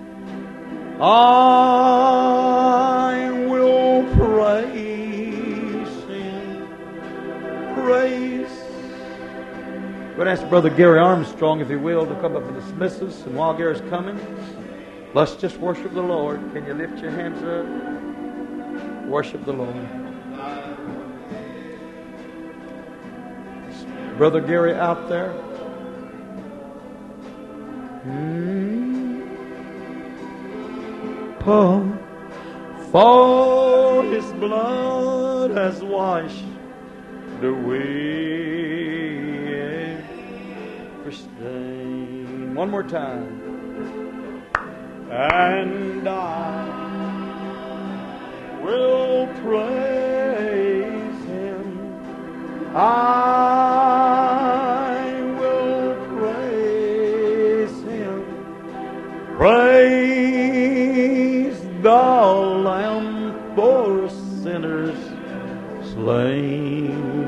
I will praise Him. Praise. I'm going to ask Brother Gary Armstrong, if he will, to come up and dismiss us. And while Gary's coming, let's just worship the Lord. Can you lift your hands up? Worship the Lord. Brother Gary out there. Mm. Paul, for His blood has washed away every stain. One more time. And I will praise Him. I will praise Him. Praise the Lamb for sinners slain.